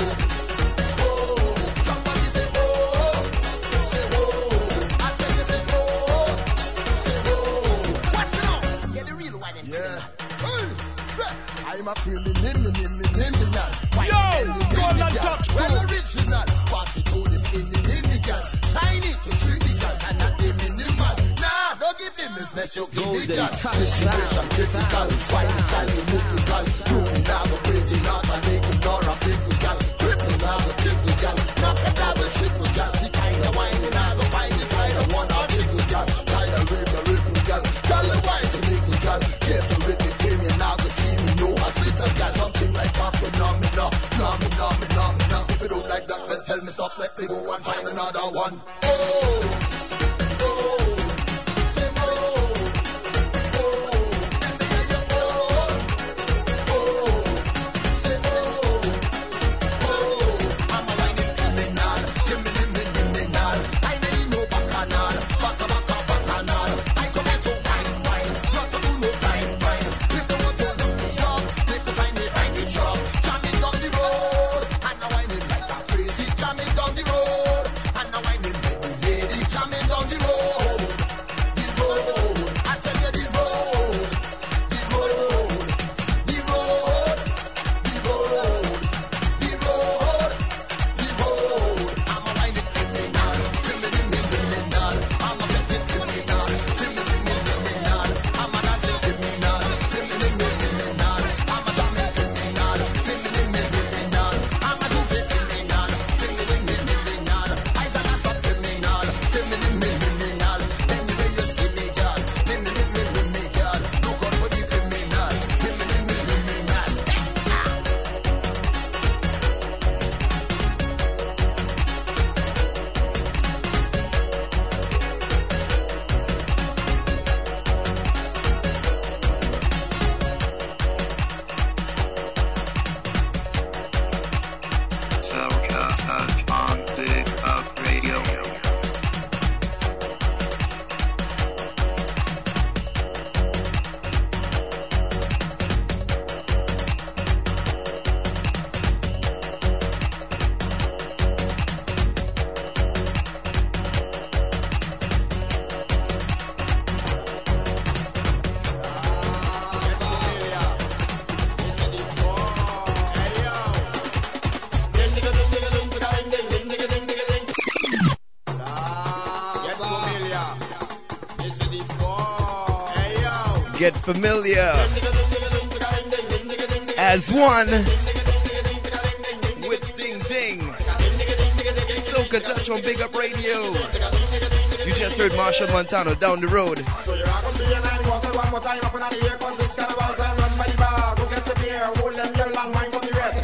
[SPEAKER 4] somebody say oh, I tell you say oh, what's it on? Get the real one. Yeah. I'm a criminal.
[SPEAKER 15] Yo, Golden Touch
[SPEAKER 4] Well original, party to this illegal. Shiny to Trinidad, and not the minimal. Nah, don't give him business, you give me that. Situation critical, fine style, musical. You now go crazy, not a make it nor a physical. Triple now go typical, not a double triple gal. The kind of wine you now go find inside of one or triple gal. Kind of rhythm gal, tell the wine to make it gal. Careful with the game, you now go see me, no hospital gal. Something like a phenomenal. If you don't like that, then tell me stop, let me go and find another one.
[SPEAKER 13] Get familiar as one with Ding Ding. Soca Touch on Big Up Radio. You just heard Marshall Montano Down the Road.
[SPEAKER 4] So you're gonna be a 9 one more time up in the air, cause it's carnival time, run by the bar. Go get some beer, hold them girl and wine from the rest.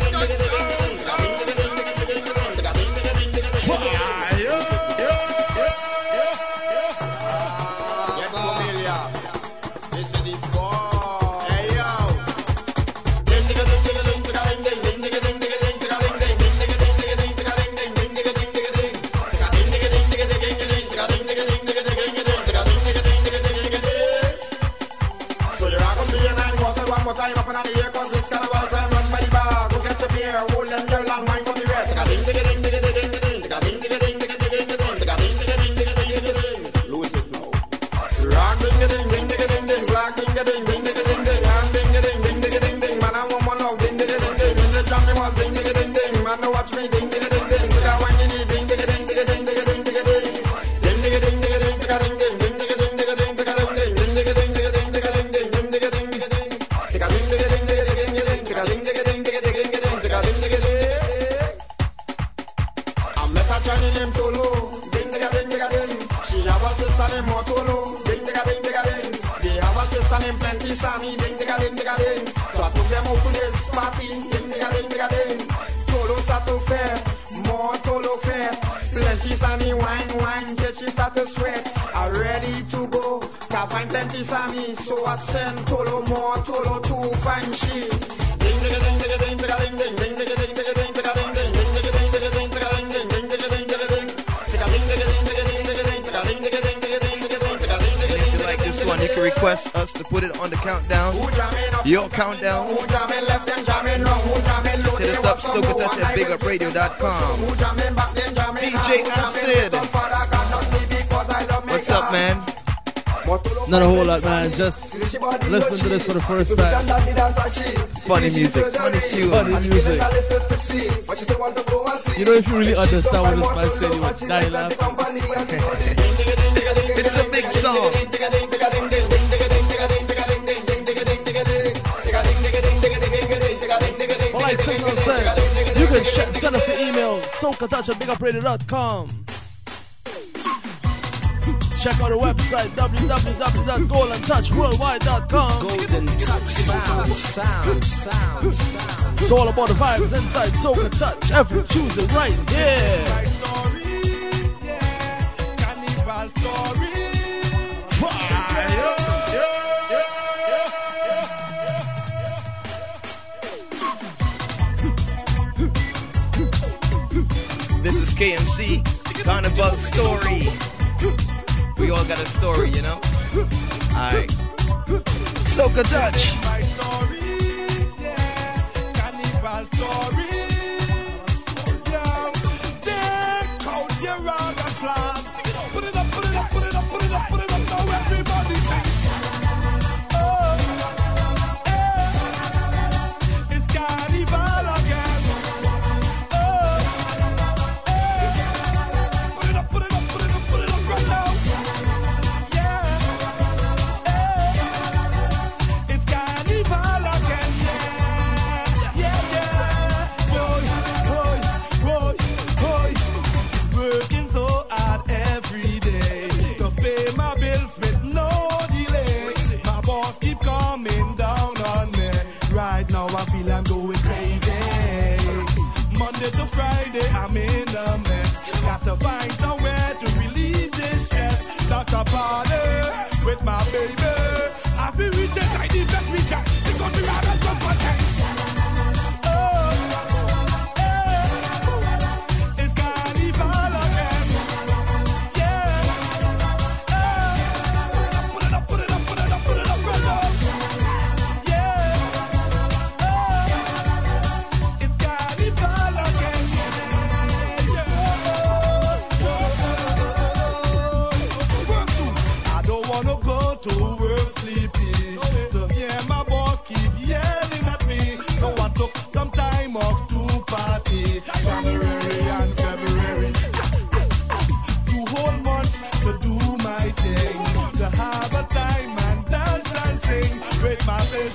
[SPEAKER 4] So I send Tolo more, Tolo to find she.
[SPEAKER 13] If you like this one, you can request us to put it on the countdown. Your countdown. Just hit us up, SocaTouch at BigUpRadio.com. DJ Acid. What's up, man?
[SPEAKER 14] Not a whole lot, man. Just listen to this for the first time.
[SPEAKER 13] Funny music, funny tune.
[SPEAKER 14] Funny music. You know, if you really understand what this man said, you would die laughing.
[SPEAKER 13] It's a big song.
[SPEAKER 14] Alright, Signal said, you can send us an email, SocaTouch@BigUpRadio.com. Check out our website, www.goldentouchworldwide.com.
[SPEAKER 18] Golden Touch sound.
[SPEAKER 14] It's all about the vibes inside Soca Touch every Tuesday right here.
[SPEAKER 13] This is KMC, Carnival Story. We all got a story, you know? Alright. Soca Touch.
[SPEAKER 2] Carnival story. Deck out your rocket flag. Put it up, put it up, put it up, put it up, put it up. Now everybody sing. Oh, yeah. It's carnival again. Oh, yeah. Put it up, put it up, put it up, put it up right now. I'm going crazy. Monday to Friday, I'm in a mess. Got to find somewhere to release this stress. Start a party with my baby. I feel we just like the best we can. It's gonna be right and jump on time. It's carnival again. Yeah. Put it up, put it up, put it up, put it up, right now. To work sleepy, to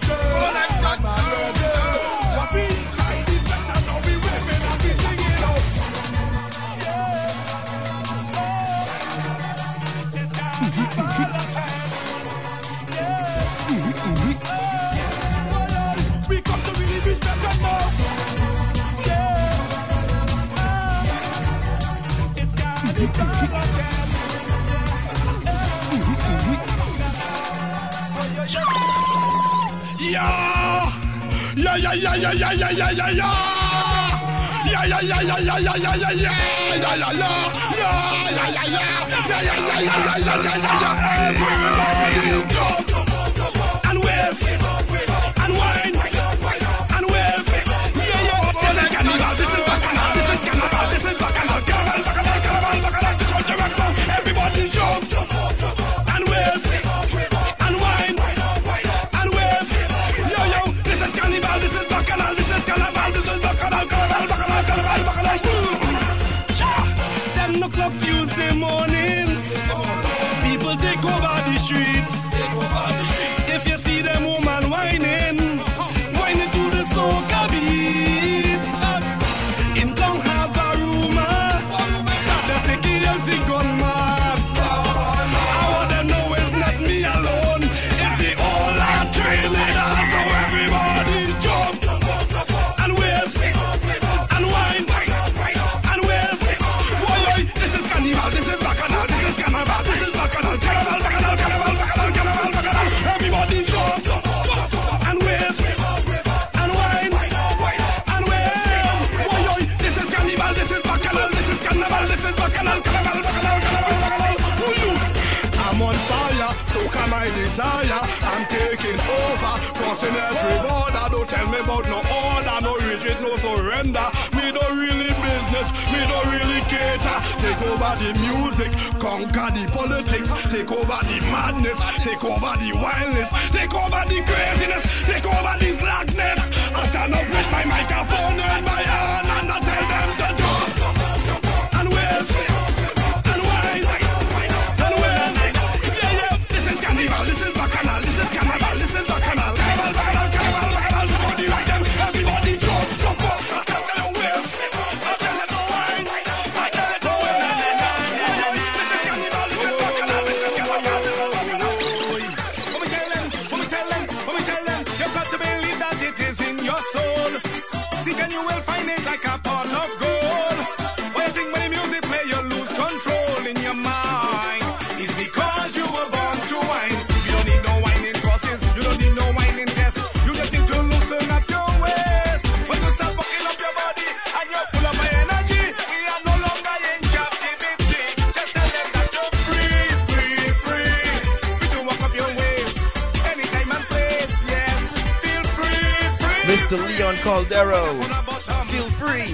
[SPEAKER 13] Mr. Leon Caldero, feel free.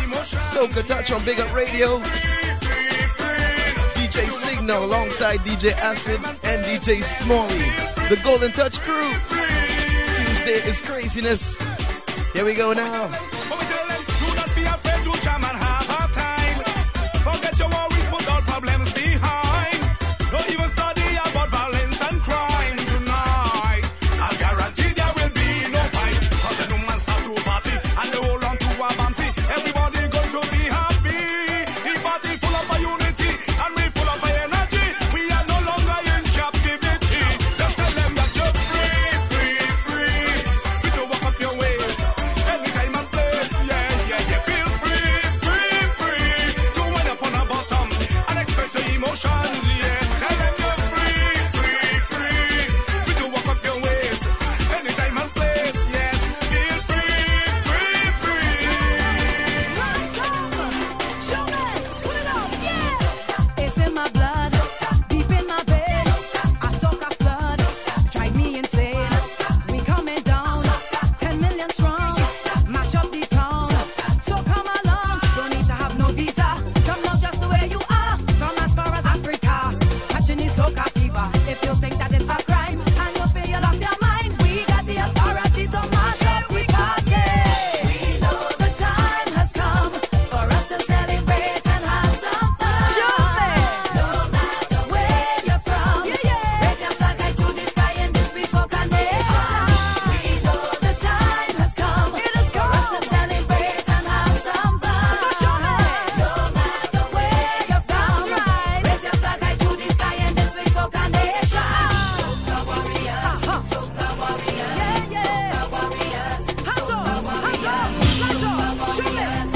[SPEAKER 13] Soca Touch on Big Up Radio. DJ Signal alongside DJ Acid and DJ Smalley. The Golden Touch crew. Tuesday is craziness. Here we go now.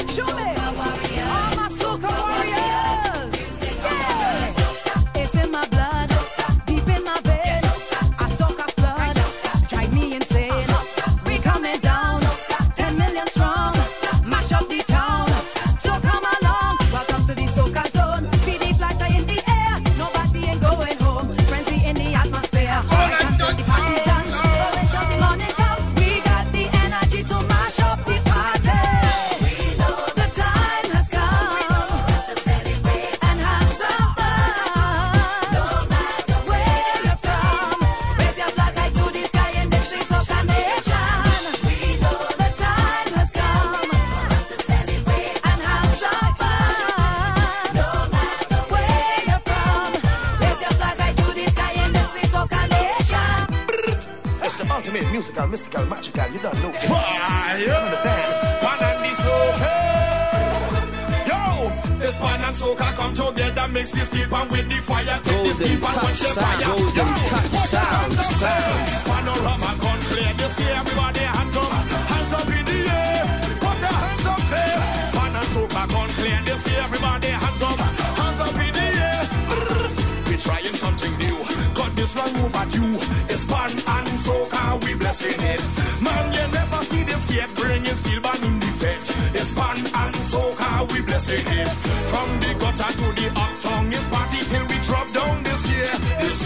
[SPEAKER 15] Musical, mystical, magical, you don't know this. Pan and the soca. Yo, this pan and soca come together, mix the steel pan with the fire. Take the steel pan, watch the fire.
[SPEAKER 14] Golden touch sound.
[SPEAKER 15] Panorama gun clear, you see everybody hands up in the air. Put your hands up there. Pan and soca gun clear, you see everybody hands up in the air. We're trying something new, got this one move at you. It's pan and soca, we blessing it. Man, you never see this yet, bringing steel band in the fete. It's pan and soca, we blessing it. From the gutter to the uptown, it's party till we drop down this year. This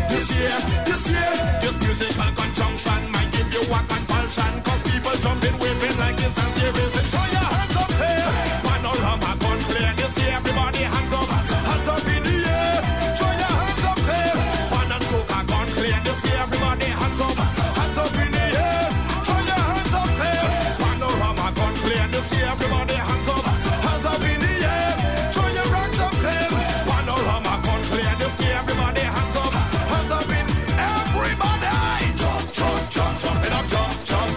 [SPEAKER 15] musical conjunction might give you a compulsion, cause people jumping, waving like this and there is it. Throw your hands up here. Panorama gun clear, this year everybody hands up in the air. Throw your hands up here. Pan and soca gun clear, this year everybody hands up in the air. Throw your hands up here. Panorama gun clear, this year everybody hands up in the air. Throw your hands up here. Panorama gun clear, this year everybody hands up in everybody. Jump it up, jump it up.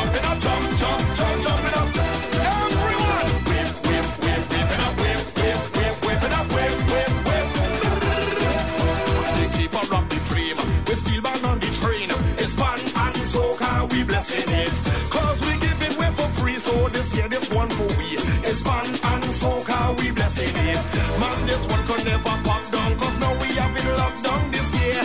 [SPEAKER 15] Everyone, whip it up, whip it up. The keeper of the frame, we still band on the train. It's pan and soca, we blessing it. Cause we give it away for free, so this year, this one for we. It's pan and soca, we blessing it. Man, this one could never pop down, cause now we have been locked down this year.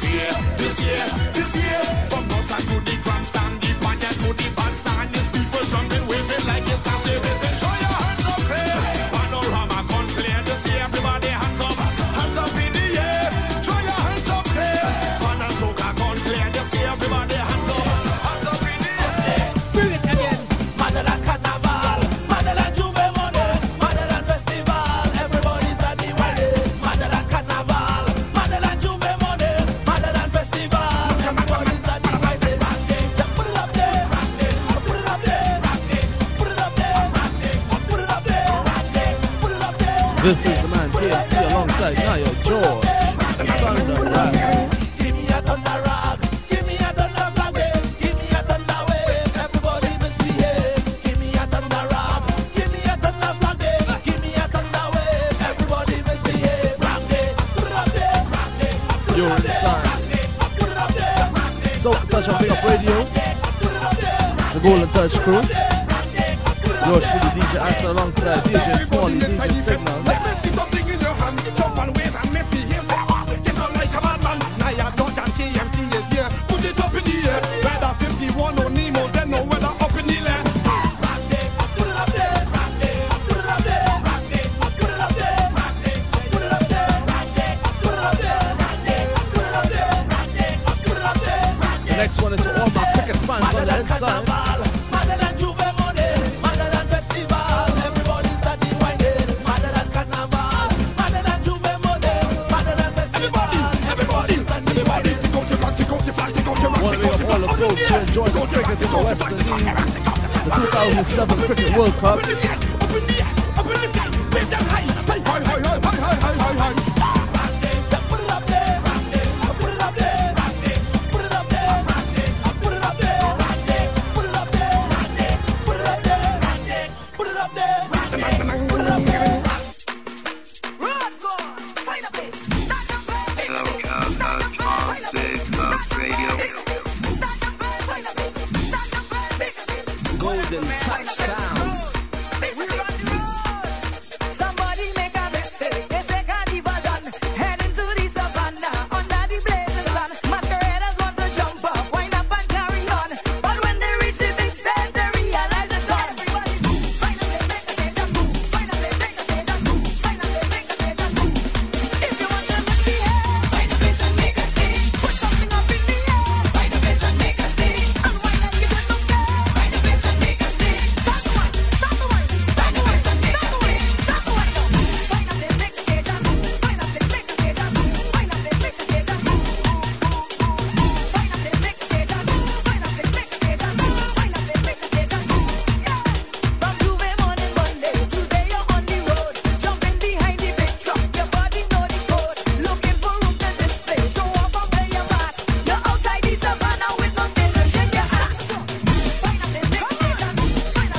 [SPEAKER 15] From outside to the grandstand, the banyan to the bandstand, these people jumping, waving like it's out there. Throw your hands up here. Panorama gun clear, this year everybody hands up in the air. Throw your hands up here. Pan and soca gun clear, this year everybody hands up in the air. Bring it again. Motherland Carnival, Motherland Juve Money, Motherland Festival, everybody's at the wedding. Motherland Carnival, Motherland Juve Money, Motherland Festival, everybody's at the wedding. Put it up there, put it up there, put it up there, put it up there, put it up there.
[SPEAKER 14] This is the man KFC alongside Naya George. Thunder Rag.
[SPEAKER 15] Give me a thunder rag, give me a thunder flag wave, give me a thunder wave, everybody misbehave. Give me a thunder rag, give me a thunder flag wave, give me a thunder wave, everybody misbehave. Put it up there,
[SPEAKER 14] You're inside. Soca Touch on Big Up Radio. The Golden Touch crew. Yours truly DJ Axel alongside DJ Smalley, DJ Signal.
[SPEAKER 15] something in your hand, jump and wave and misbehave. Get up like a madman. Naya George and KMT is here. Put it up in the air. Whether 51 or Nemo, then no weather up in the air. Put it up there, put it up there, put it up there, put it up there, put it up there, put it up there, put it up there.
[SPEAKER 14] The next one is for all my cricket fans on the inside.
[SPEAKER 15] Motherland Juve Money, Motherland Festival, everybody's at the wedding. Motherland Carnival, Motherland Juve Money, Motherland Festival, everybody's at the wedding.
[SPEAKER 14] Want to big up all the folks who enjoyed the cricket in the West Indies, the 2007 Cricket World Cup.
[SPEAKER 18] Golden touch sounds.
[SPEAKER 15] We run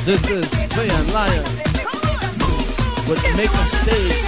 [SPEAKER 14] This is Faye and Lion with Make a Stage.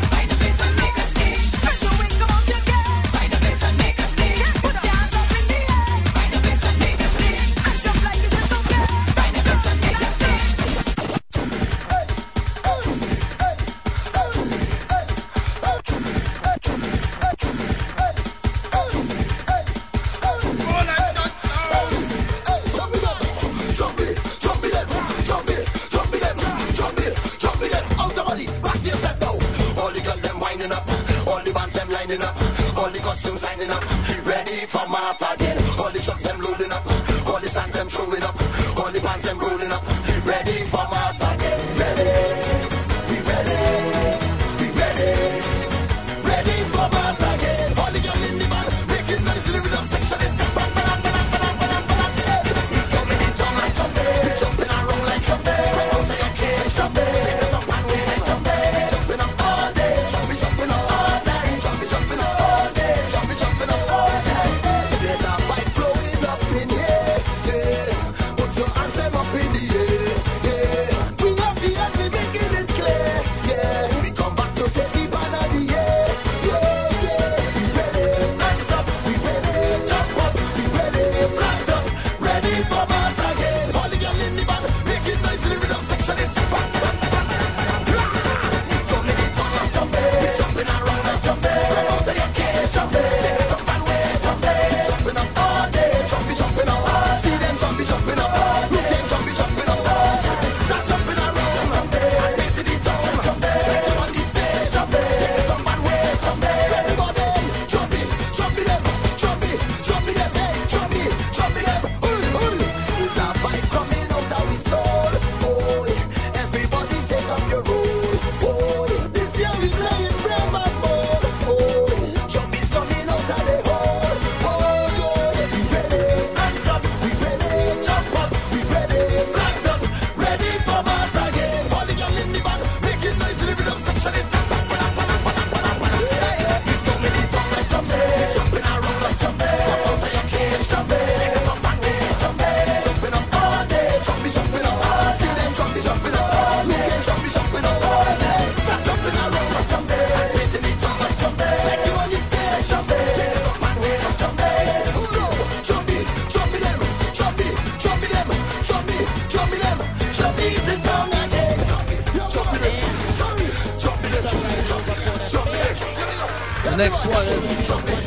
[SPEAKER 14] The next one is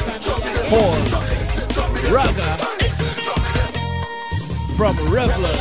[SPEAKER 14] Paul Raga from Revlon.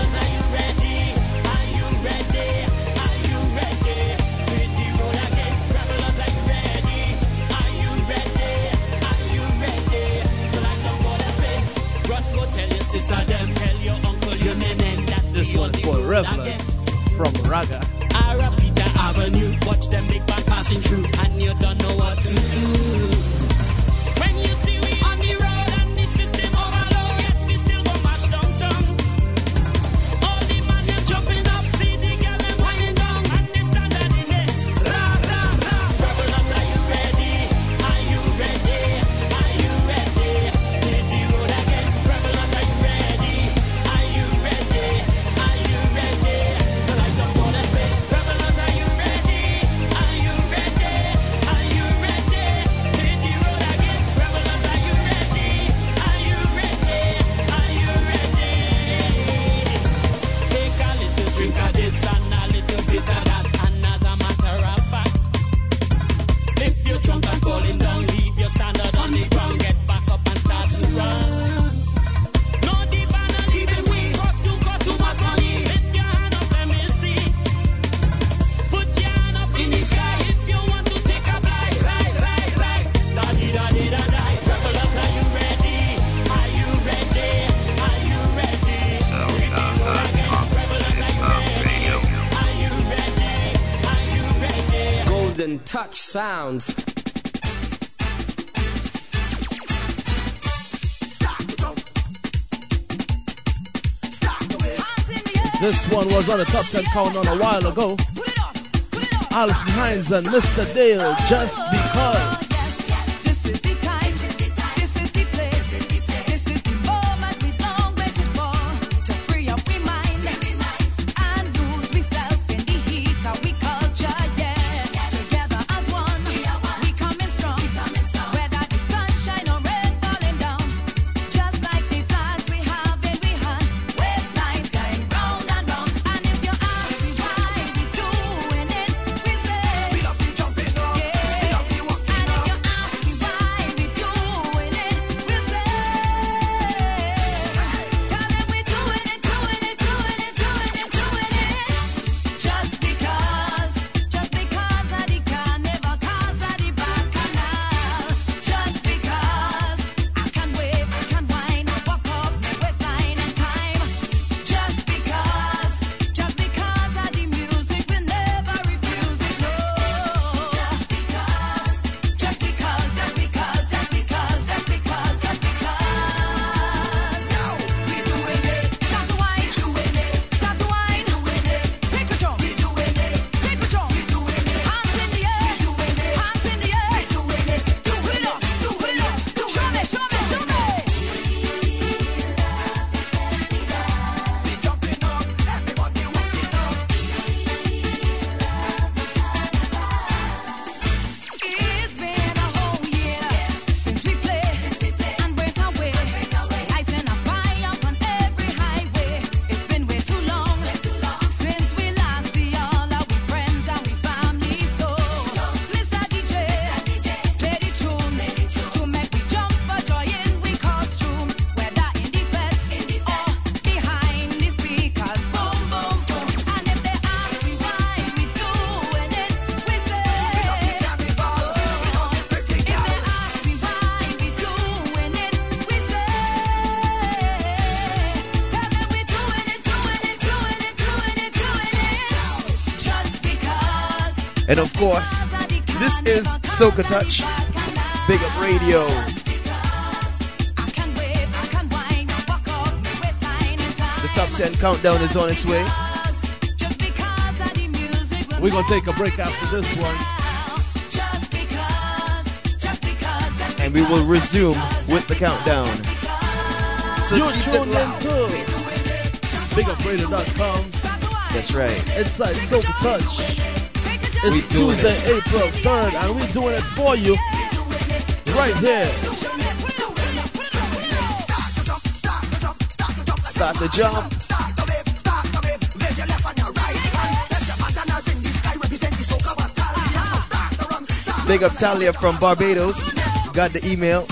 [SPEAKER 14] This one for Revlon from Raga.
[SPEAKER 21] Peter Avenue, watch them big band passing through, and you don't know what to do. When you see we on the road and the system overload, yes, we still go mash downtown. All the man them jumping up, see the girl them winding down, and they stand at the net. Ra, ra, ra. Rebels, are you ready? Are you ready? Are you ready? Hit the road again. Rebels, are you ready? Are you ready? Are you ready? The lights up on the space. Rebels, are you ready? Are you ready? Are you ready? Hit the road again. Rebels, are you ready? Are you ready? Are you ready? Take a little drink of this and a little bit of that, and as a matter of fact, if you're drunk and falling down, leave your standard on the ground, get back up and start to run. No deep and uneven way, cost too much money. Lift your hand up, let me see. Put your hand up in the sky if you want to take a flight. Right. Da-dee-da-dee-da-die. Rebels, are you ready? Are you ready? Are you ready? Rebels, are you ready? Are you ready?
[SPEAKER 18] Golden Touch Sounds.
[SPEAKER 14] This one was on the top 10 countdown a while ago. Alison Hines and Mr. Dale, Just Because.
[SPEAKER 22] This is the time, this is the place, this is the moment we've long waited for, to free up our mind and do
[SPEAKER 13] And of course, this is Soca Touch, Big Up Radio. The top 10 countdown is on its way.
[SPEAKER 14] We're going to take a break after this one.
[SPEAKER 13] And we will resume with the countdown. So
[SPEAKER 14] you're
[SPEAKER 13] keep
[SPEAKER 14] tuned
[SPEAKER 13] it locked.
[SPEAKER 14] into BigUpRadio.com.
[SPEAKER 13] That's right.
[SPEAKER 14] Inside Soca Touch. It's Tuesday, April 3rd, and we're doing it for you right here.
[SPEAKER 13] Start the jump. Big up Talia from Barbados. Got the email.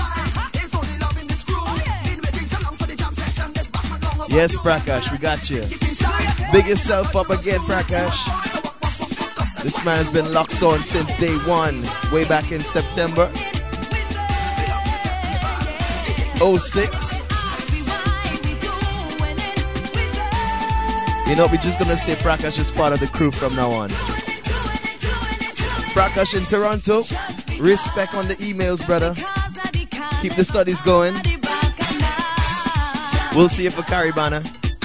[SPEAKER 13] Yes, Prakash, we got you. Big yourself up again, Prakash. This man's been locked on since day one, way back in September 06. You know, we're just gonna say Prakash is part of the crew from now on. Prakash in Toronto, respect on the emails, brother. Keep the studies going. We'll see you for Caribana.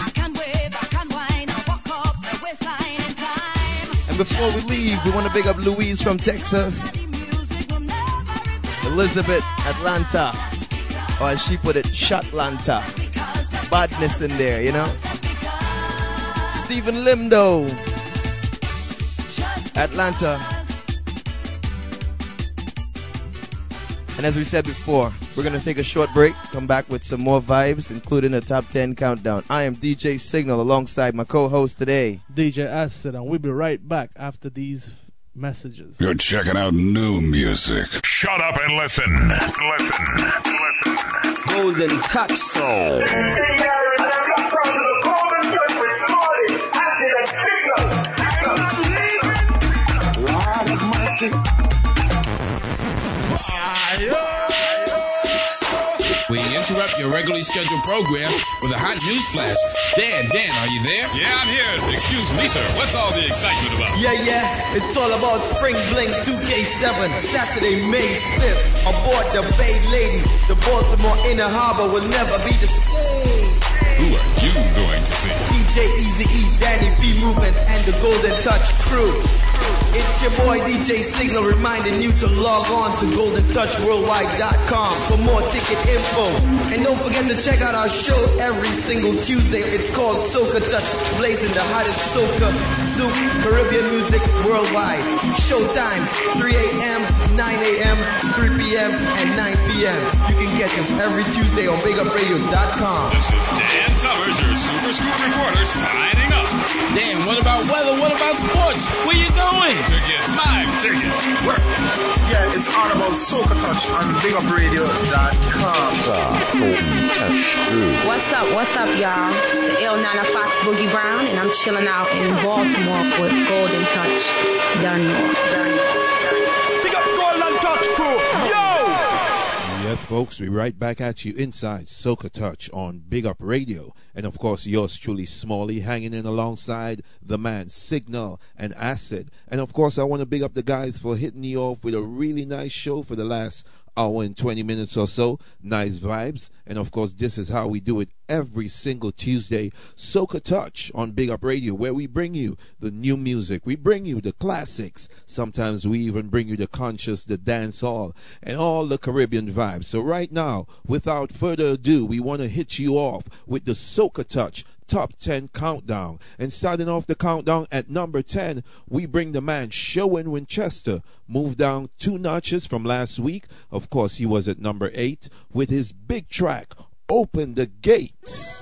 [SPEAKER 13] And before we leave, we want to big up Louise from Texas, Elizabeth, Atlanta, or as she put it, Shotlanta. Badness in there, you know. Stephen Limdo, Atlanta. And as we said before, we're going to take a short break, come back with some more vibes, including a top 10 countdown. I am DJ Signal alongside my co-host today,
[SPEAKER 14] DJ Acid, and we'll be right back after these messages.
[SPEAKER 7] You're checking out new music.
[SPEAKER 3] Shut up and listen. Listen.
[SPEAKER 18] Golden Touch Soul.
[SPEAKER 4] Lord have mercy.
[SPEAKER 8] We interrupt your regularly scheduled program with a hot news flash. Dan, are you there?
[SPEAKER 9] Yeah, I'm here. Excuse me, sir. What's all the excitement about?
[SPEAKER 1] Yeah, it's all about Spring Bling 2K7, Saturday, May 5th, aboard the Bay Lady. The Baltimore Inner Harbor will never be the same.
[SPEAKER 9] Who are you going to see?
[SPEAKER 1] DJ Eazy-E, Danny B Movements, and the Golden Touch crew. It's your boy DJ Signal reminding you to log on to GoldenTouchWorldwide.com for more ticket info. And don't forget to check out our show every single Tuesday. It's called Soca Touch, blazing the hottest soca, zouk, Caribbean music worldwide. Show times 3 a.m., 9 a.m., 3 p.m., and 9 p.m. You can catch us every Tuesday on BigUpRadio.com.
[SPEAKER 9] This is Dan Summers, your Super Scoop reporter, signing up.
[SPEAKER 8] Dan, what about weather? What about sports? Where you going?
[SPEAKER 9] To get live tickets. Work.
[SPEAKER 10] Yeah, it's all about Soca Touch on BigUpRadio.com.
[SPEAKER 5] What's up, y'all? It's the Il Nana Fox Boogie Brown, and I'm chilling out in Baltimore with Golden Touch. Done more.
[SPEAKER 1] Big up Golden Touch crew. Yo!
[SPEAKER 23] Yes, folks, we're right back at you inside Soca Touch on Big Up Radio. And of course, yours truly, Smalley, hanging in alongside the man Signal and Acid. And of course, I want to big up the guys for hitting me off with a really nice show for the last hour and 20 minutes or so. Nice vibes. And of course, this is how we do it every single Tuesday. Soca Touch on Big Up Radio, where we bring you the new music. We bring you the classics. Sometimes we even bring you the conscious, the dance hall, and all the Caribbean vibes. So right now, without further ado, we want to hit you off with the Soca Touch Top 10 Countdown. And starting off the countdown at number 10, we bring the man Sherwin Winchester. Moved down 2 notches from last week. Of course, he was at number 8 with his big track, Open the Gates.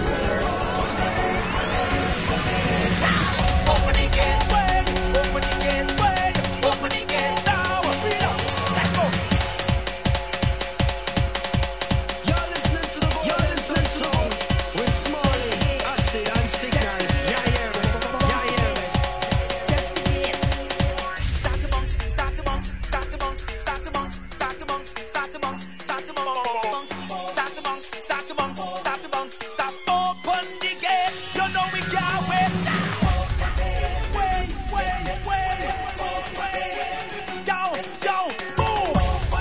[SPEAKER 4] Open the
[SPEAKER 21] bounce, start to bounce, start to bounce, start to bounce, start to bounce, start. Open the gate, you know we can't wait now. Wait, yo, boom.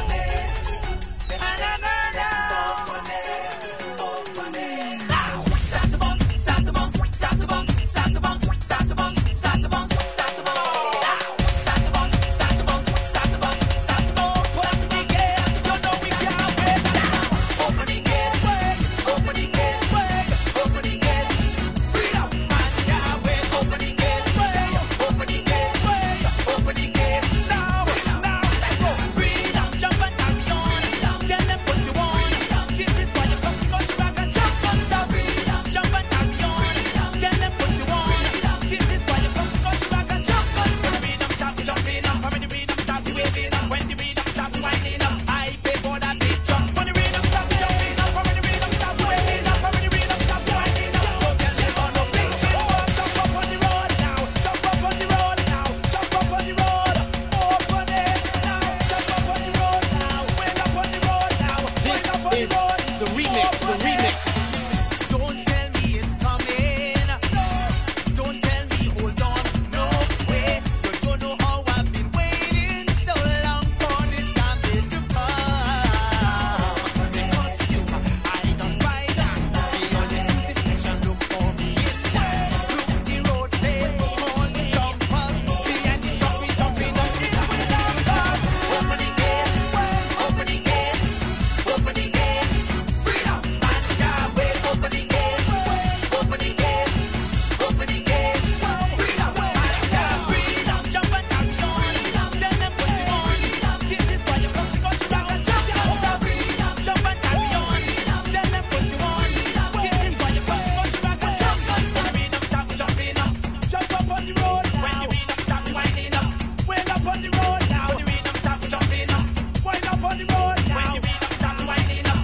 [SPEAKER 21] Start to bounce, start to bounce, start to bounce, start to bounce, start to bounce, start to bounce, start to bounce. Start to bounce, start to bounce, start to bounce, start to bounce. Open the gate, you know we can't wait now. Open the gate, open the gate, open the gate. Freedom, man, can't wait. Open the gate, open the gate, open the gate. Now, let's go. Freedom, jump and carry on. Tell them what you want. This is why you come to country back and jump and stop. Jump and carry on. Tell them what you want. This is why you come to country back and jump and stop. When the rhythm stop jumping up, when the rhythm stop waving up, when the rhythm stop winding up, I pay for that big jump. When the rhythm stop jumping up, when the rhythm stop waving up, when the rhythm stop winding up, so tell them on the big walk, jump up on the road now, jump up on the road now, jump up on the road, open it now, jump up on the road now, wake up on the road now, wake up on the road.
[SPEAKER 18] The remix, the remix.
[SPEAKER 21] Don't tell me it's coming. Don't tell me hold on. No way. You don't know how I've been waiting so long for this time to come. Because you, I don't buy that. The all-inclusive section look for me in there. Look the road, babe, all the jumpers. Behind the truck, we jumping up in with numbers. Open the gate, open the gate, open the gate. Freedom, man, can't wait. Open the gate, open the gate, open the gate. Freedom, man, can't freedom. Jump and carry on. Tell them what you want. This is why you come to country back and jump and stop. Jump and carry on. Tell them what you want. This is why you come to country back and jump and stop. When the rhythm stop jumping up, jump up on the road now. When the rhythm stop winding up, wind up on the road now. When the rhythm stop jumping up, wind up on the road now. When the rhythm stop winding up,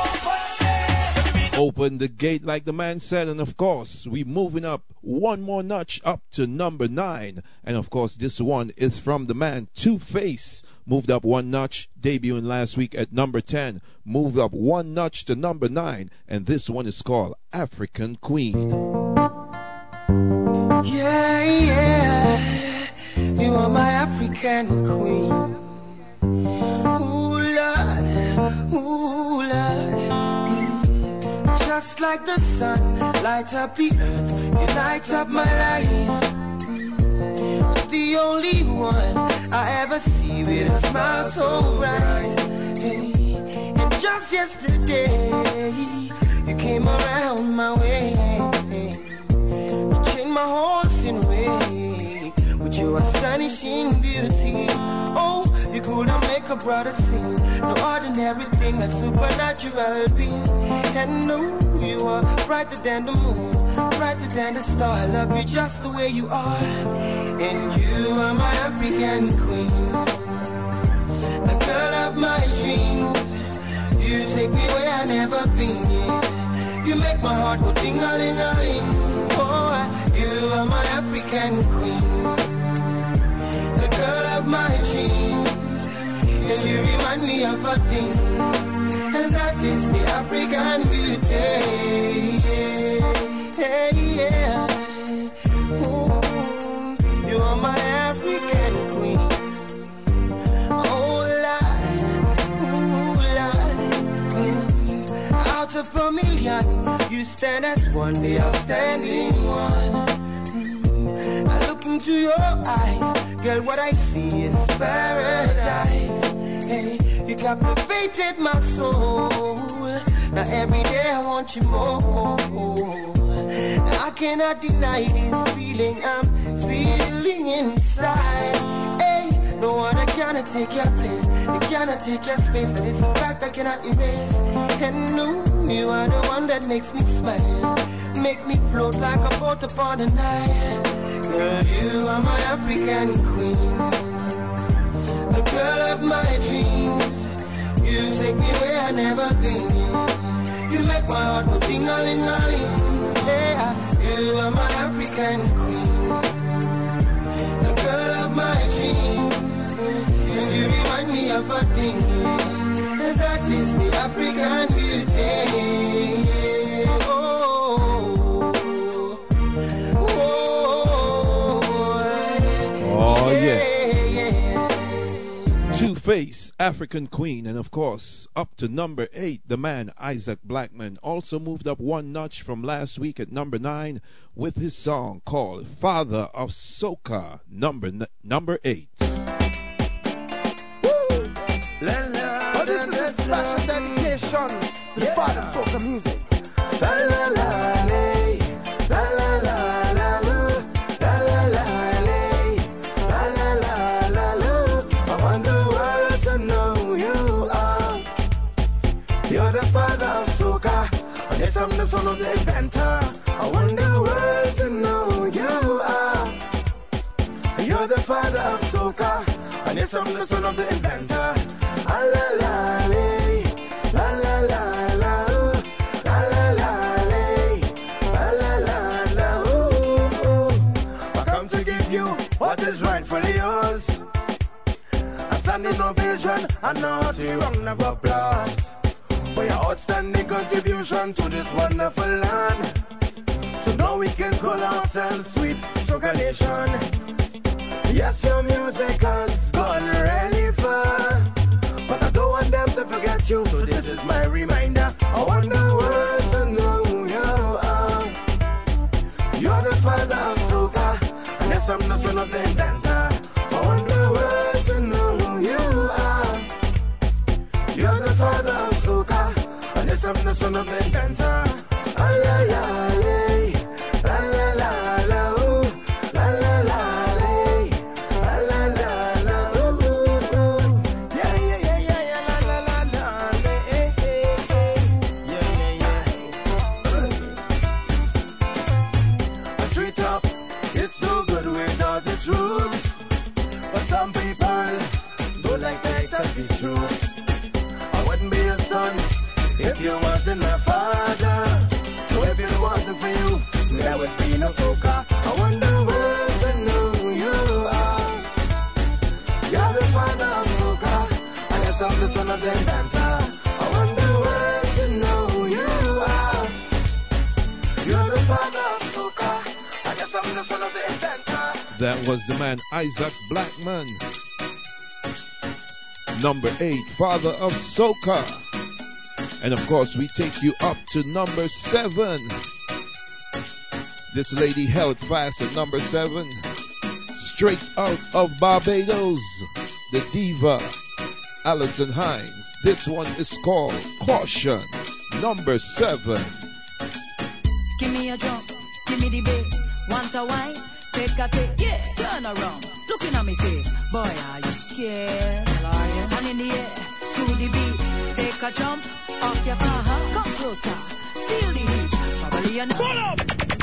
[SPEAKER 23] Open the gate like the man said, and of course we moving up one more notch up to number 9, and of course this one is from the man Two-Face, moved up one notch, debuting last week at number 10, moved up one notch to number 9, and this one is called African Queen.
[SPEAKER 19] Yeah, yeah, you are my African queen. Ooh, Lord, ooh, Lord. Just like the sun, light up the earth, you light up my life. The only one I ever see with a smile so bright. And just yesterday, you came around my way. You changed my horse in way with your astonishing beauty. Oh, you couldn't make a brother sing. No ordinary thing, a supernatural being. And no, you are brighter than the moon, brighter than the star. I love you just the way you are. And you are my African queen, the girl of my dreams. You take me where I've never been. You make my heart go ding-a-ling-a-ling. Oh, you are my African queen, the girl of my dreams. And you remind me of a thing, and that is the African beauty. Yeah, yeah. Ooh, you are my African queen. Oh, Lord, ooh, Lord. Out of a million, you stand as one, the outstanding one. I look into your eyes, girl, what I see is paradise. Hey, you captivated my soul. Now every day I want you more. Now I cannot deny this feeling I'm feeling inside. Hey, no one cannot take your place, you cannot take your space, and it's a fact I cannot erase. And no, you are the one that makes me smile, make me float like a boat upon the Nile. Girl, you are my African queen, the girl of my dreams. You take me where I've never been. You make my heart go ding-a-ling-a-ling. Yeah, you are my African queen, the girl of my dreams. And you remind me of a thing, and that
[SPEAKER 4] African beauty.
[SPEAKER 23] Oh, yeah. Two-Face, African Queen, and of course, up to number 8, the man Isaac Blackman also moved up one notch from last week at number 9 with his song called Father of Soca, number 8.
[SPEAKER 19] But this is a special dedication to the father of soca music. La la la lay, la la la la loo, la la la lay, la la la la loo. I want the world to know you are. You're the father of soca, and yes, I'm the son of the inventor. I want the world to know you are. You're the father of soca, and yes, I'm the son of the inventor. La la la lay, la la la la ooh, la la la lay, la la la la ooh. I come to give you what is rightfully yours. A standing ovation and a hearty round of applause for your outstanding contribution to this wonderful land. So now we can call ourselves Sweet Soca Nation. Yes, your music has gone really far, but I don't want them to forget you, so this is my reminder. I want the world to know you are. You're the father of soca, and yes, I'm the son of the inventor. I want the world to know who you are. You're the father of soca, and yes, I'm the son of the inventor. Ay, ay, ay, ay. La, la, la, la, ooh. La, la, la, lay. La, la, la, la, ooh, ooh, ooh. Yeah, yeah, yeah, yeah, yeah, la, la, la, la, lay, eh, eh, eh. Yeah, yeah, yeah. A tree top, it's no good without the truth. But some people don't like to accept the truth. I wouldn't be a son if you wasn't my father. So if it wasn't for you, there would be no soca. I want the world to know who you are. You're the father of soca, and yes, I'm the son of the inventor. I want the world to know who you are. You're the father of soca, and yes, I'm the son of the inventor.
[SPEAKER 23] That was the man Isaac Blackman. Number 8, Father of Soca. And of course, we take you up to number 7. This lady held fast at number 7. Straight out of Barbados, the diva, Alison Hines. This one is called Caution, number 7.
[SPEAKER 22] Give me a drum, give me the bass. Want a wine? Take a take, yeah. Turn around, looking at me face. Boy, are you scared? And in the air, to the beat. Take a jump off your car, come closer. Feel the heat. Probably an pull up.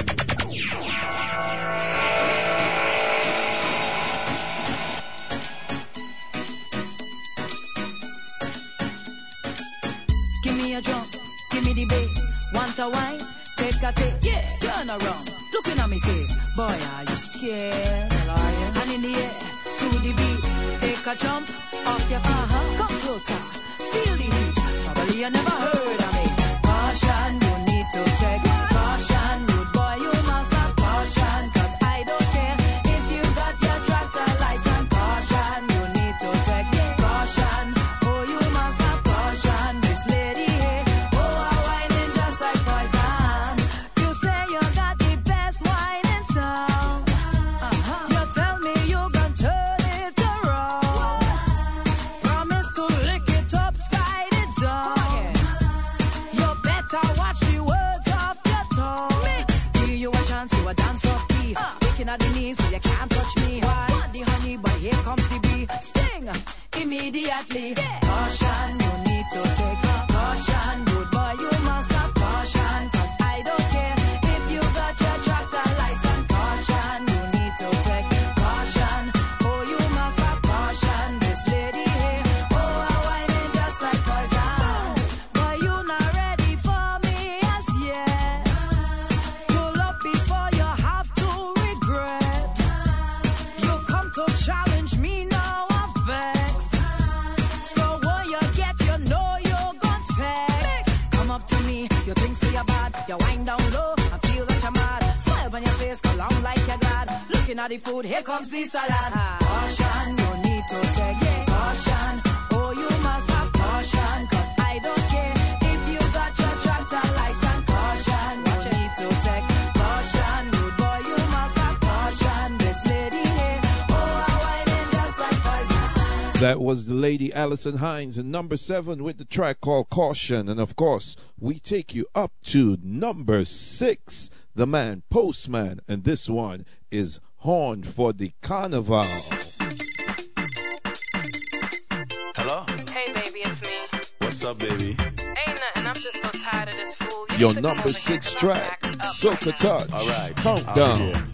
[SPEAKER 22] Give me a drum, give me the bass. Want a wine? Take a take, yeah. Turn around, looking at me face. Boy, are you scared? And in the air, to the beat. Take a jump off your car, come closer. Feel the heat. Probably you never heard of me. Caution, you need to take caution. Rude boy, you must have caution. Cause I don't care if you got your tractor license. Caution, you need to take caution. Oh, you must have caution. This lady here, oh, her whining just like poison. You say you got the best wine in town. You tell me you gon' turn it around. Promise to lick it upside it down. You better watch the words of your tongue. Give you a chance, you a dance off key. Waking at the knees so you can't touch me. Want the honey, but here comes the bee. Sting immediately. Caution, you need to take caution. Good boy, you must have caution. Cause I don't care if you got your tractor license. Caution, you need to take caution. Oh, you must have caution. This lady here, oh, her whining just like poison. But you not ready for me as yet. Pull up before you have to regret. You come to challenge me now, I'm vexed. So will you get inna the food. Here comes the salad. Caution, no need to take caution. Oh, you must have caution, 'cause I don't care if you got your tractor license. Caution, what you need to take caution. Rude boy, you must have caution. This lady here, oh, I whining just like poison.
[SPEAKER 23] That was the lady Alison Hines in number 7 with the track called Caution. And of course, we take you up to number 6, the man Postman. And this one is Horn for the Carnival.
[SPEAKER 6] Hello?
[SPEAKER 5] Hey, baby, it's me.
[SPEAKER 6] What's up, baby?
[SPEAKER 5] Ain't nothing. I'm just so tired of this fool. You
[SPEAKER 23] Your
[SPEAKER 5] need to come
[SPEAKER 23] number
[SPEAKER 5] over
[SPEAKER 23] 6
[SPEAKER 5] here 'cause I'm
[SPEAKER 23] track,
[SPEAKER 5] backed up
[SPEAKER 23] Soca
[SPEAKER 5] right now.
[SPEAKER 23] Touch.
[SPEAKER 6] All right.
[SPEAKER 23] Countdown.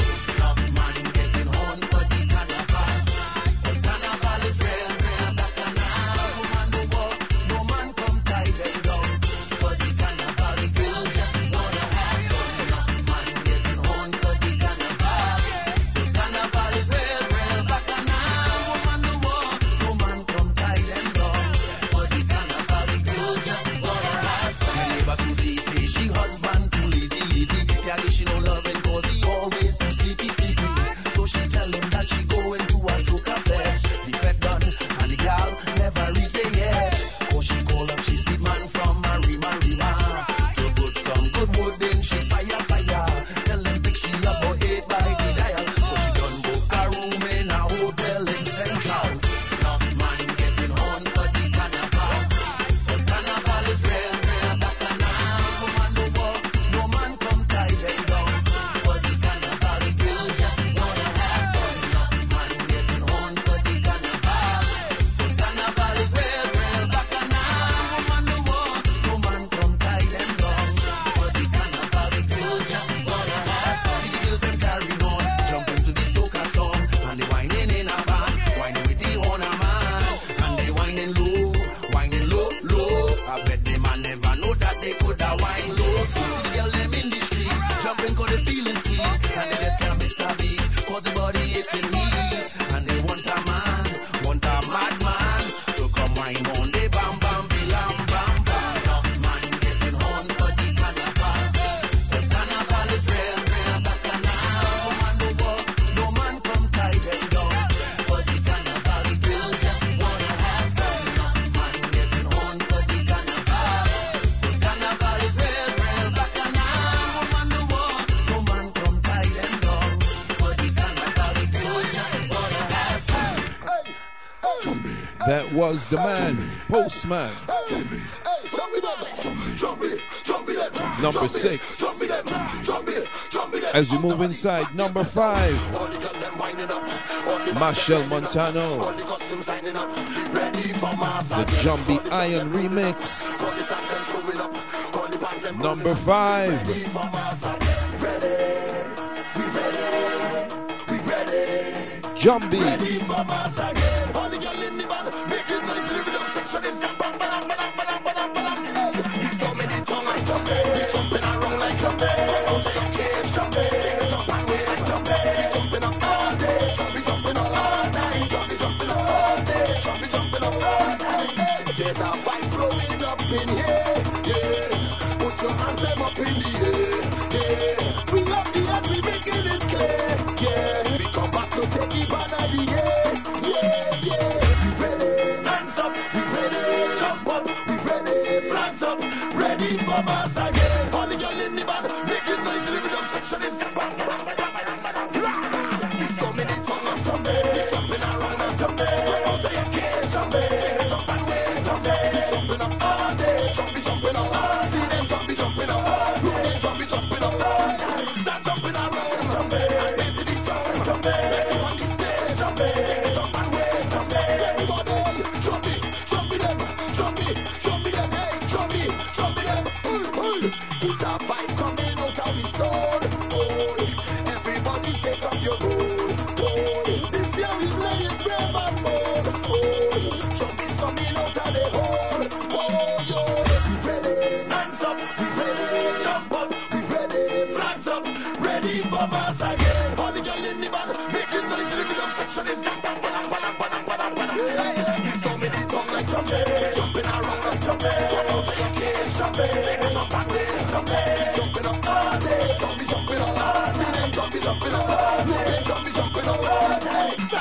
[SPEAKER 23] That was the man, Postman. Number 6. As we move inside, number 5. Machel Montano. The Jumbie Iron remix. Number 5. Jumbie.
[SPEAKER 4] There's a fight flowing up in here, yeah. Put your hands them up in the air, yeah. We love the and we making it clear, yeah. We come back to take it back at the air, yeah. We ready, hands up, we ready, jump up, we ready, flags up, ready for mass again. All the girl in the band, making noise, living them section is bang, bang, bang, bang, bang, bang, bang. This coming in tongue and jumping, we jumping around and jumping. All day you can't jump it. Jumping up all day, jumping up. See them jumping up. Look them jumping up. Start jumping around, and bend to the drum. Make you on the stage, jump and wave, everybody, jump it them, hey, jump it them.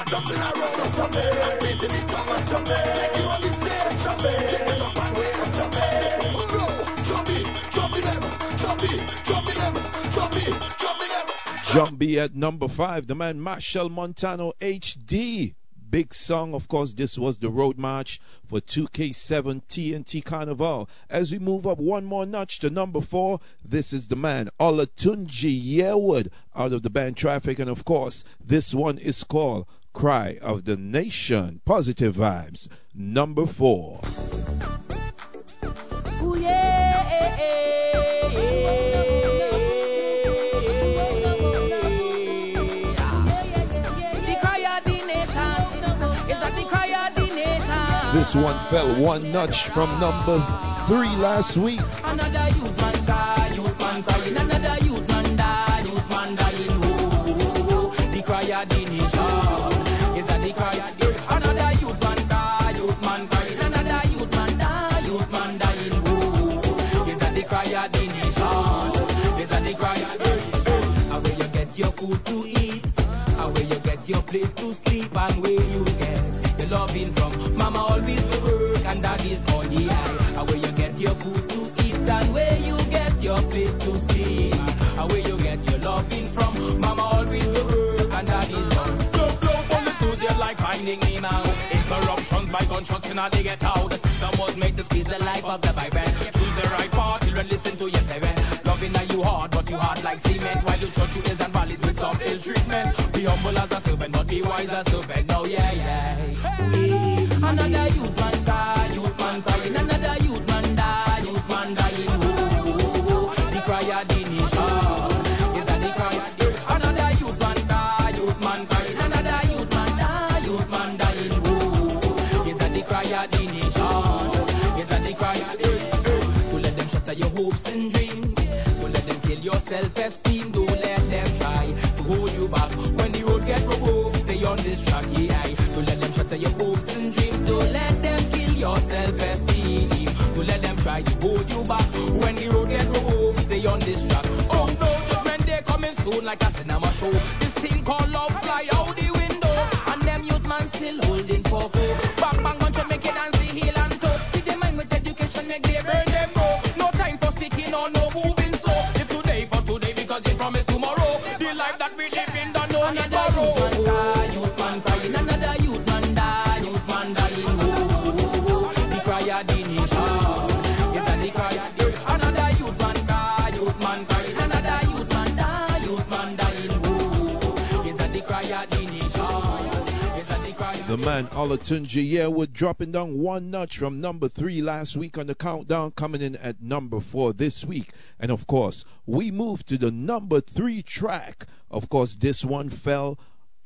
[SPEAKER 4] jumping around, jumping, and beating the tongue and jumping. You only say jumping, take it up and wait and jumping. Jumping them, jumping them.
[SPEAKER 23] Jumbie at number 5, the man Marshall Montano HD. Big song, of course. This was the road march for 2K7 TNT Carnival. As we move up one more notch to number 4, this is the man Olatunji Yearwood out of the band Traffic, and of course this one is called Cry of the Nation. Positive vibes. Number 4.
[SPEAKER 21] Ooh, yeah.
[SPEAKER 23] This one fell one notch from number 3 last week.
[SPEAKER 21] Another youth man crying, another youth man dying, oh, the cry of the nation. Is that the cry of the another youth man crying, another youth man dying, oh, is that the cry of the nation? Is that the cry of the nation? How will you get your food to eat? How will you get your place to sleep? And where you get the loving from? Mama always will work and daddy's on the eye. How will you get your food to eat? And where you get your place to sleep? How will you get your loving from? Mama always will work and daddy's on. Blow, police you like finding him out. Interruptions by gunshots, you know they get out. The system was made to squeeze the life of the vibrant. Choose the right part, children listen to your parents. Loving that you hard, but you hard like cement. While you church you is and valid with some ill treatment. Be humble as a servant, but be wise as a servant. No, yeah. Another youth man crying, another youth man dying, oh, the cry of the nation. Is that the cry of the another youth man crying, another youth man dying, oh, is that the cry of the nation? Is that the cry of the nation? Don't let them shatter your hopes and dreams. Don't let them kill your self-esteem. Don't let them try to hold you back when the road gets rough. Stay on this track, yeah. Don't let them shatter your hopes and dreams. Don't let them kill your self-esteem. Don't let them try to hold you back when the road gets rough. Stay on this track. Oh no, judgment day coming soon like a cinema show. This thing called love fly out the window, and them youth man still holding for foe. Bang bang gunshot make it dance the heel and toe. Feed them mind with education, make they burn them go. No time for sticking or no moving slow. Live today for today because they promise tomorrow. The life that we live in don't know any borrow. Youth man crying, another youth man dying, oh, the cry of the nation. Is that the cry of the another youth man crying, another youth man dying, oh, is that the cry of the nation? Is that the cry of
[SPEAKER 23] The man Olatunji Yearwood dropping down one notch from number 3 last week on the countdown, coming in at number 4 this week. And of course, we move to the number 3 track. Of course, this one fell.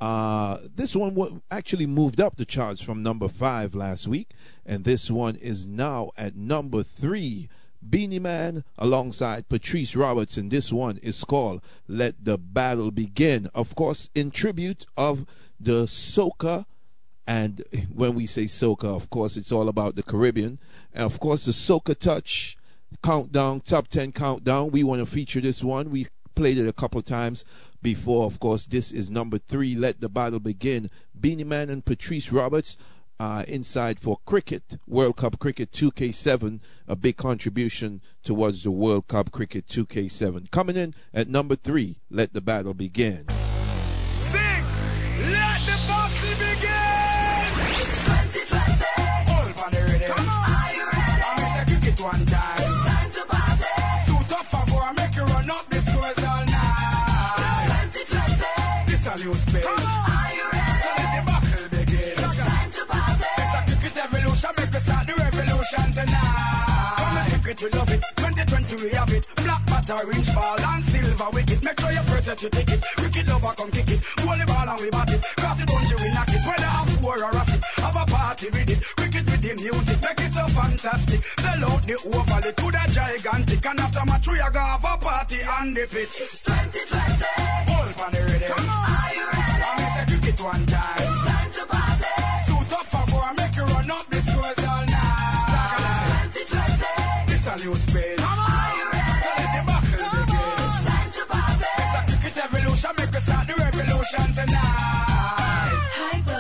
[SPEAKER 23] This one actually moved up the charts from number 5 last week, and this one is now at number 3. Beenie Man alongside Patrice Roberts, and this one is called Let the Battle Begin. Of course, in tribute of the soca, and when we say soca, of course, it's all about the Caribbean. And of course, the Soca Touch countdown, top 10 countdown, we want to feature this one. We played it a couple of times before. Of course, this is number 3, Let the Battle Begin. Beenie Man and Patrice Roberts inside for cricket, World Cup Cricket 2K7, a big contribution towards the World Cup Cricket 2K7. Coming in at number 3, Let the Battle Begin.
[SPEAKER 4] Sing, let the party begin. It's 2020. All on the rhythm. Come on, are you ready? I'm gonna kick it one time. It's time to party. Suit up for boy, make you run up the scores all night. It's 2020. This a new space. Come on, are you ready? So let the battle begin. It's time to party. Let's a cricket evolution, make us start the revolution tonight. Come on, cricket, we love it. 2020 we have it. Black bat, orange ball and silver wicket. Make sure you protect your ticket. Wicked lover come kick it. Hold the ball and we bat it. Cross it, don't you we knock it. Whether have 4 or a 6, have a party with it. Wicked with the music, make it so fantastic. Sell out the oval, it to the gigantic. And after match we are gonna have a party on the pitch. It's 2020. Hold on the rhythm. Come on, are you ready? I'm gonna say cricket one time. It's time to party. Suit up for boy, make you run up the scores all night. It's 2020. This a new space. Come on, are you ready? So let the battle begin. It's time to party. It's a cricket evolution, make us start the revolution tonight.
[SPEAKER 21] Hype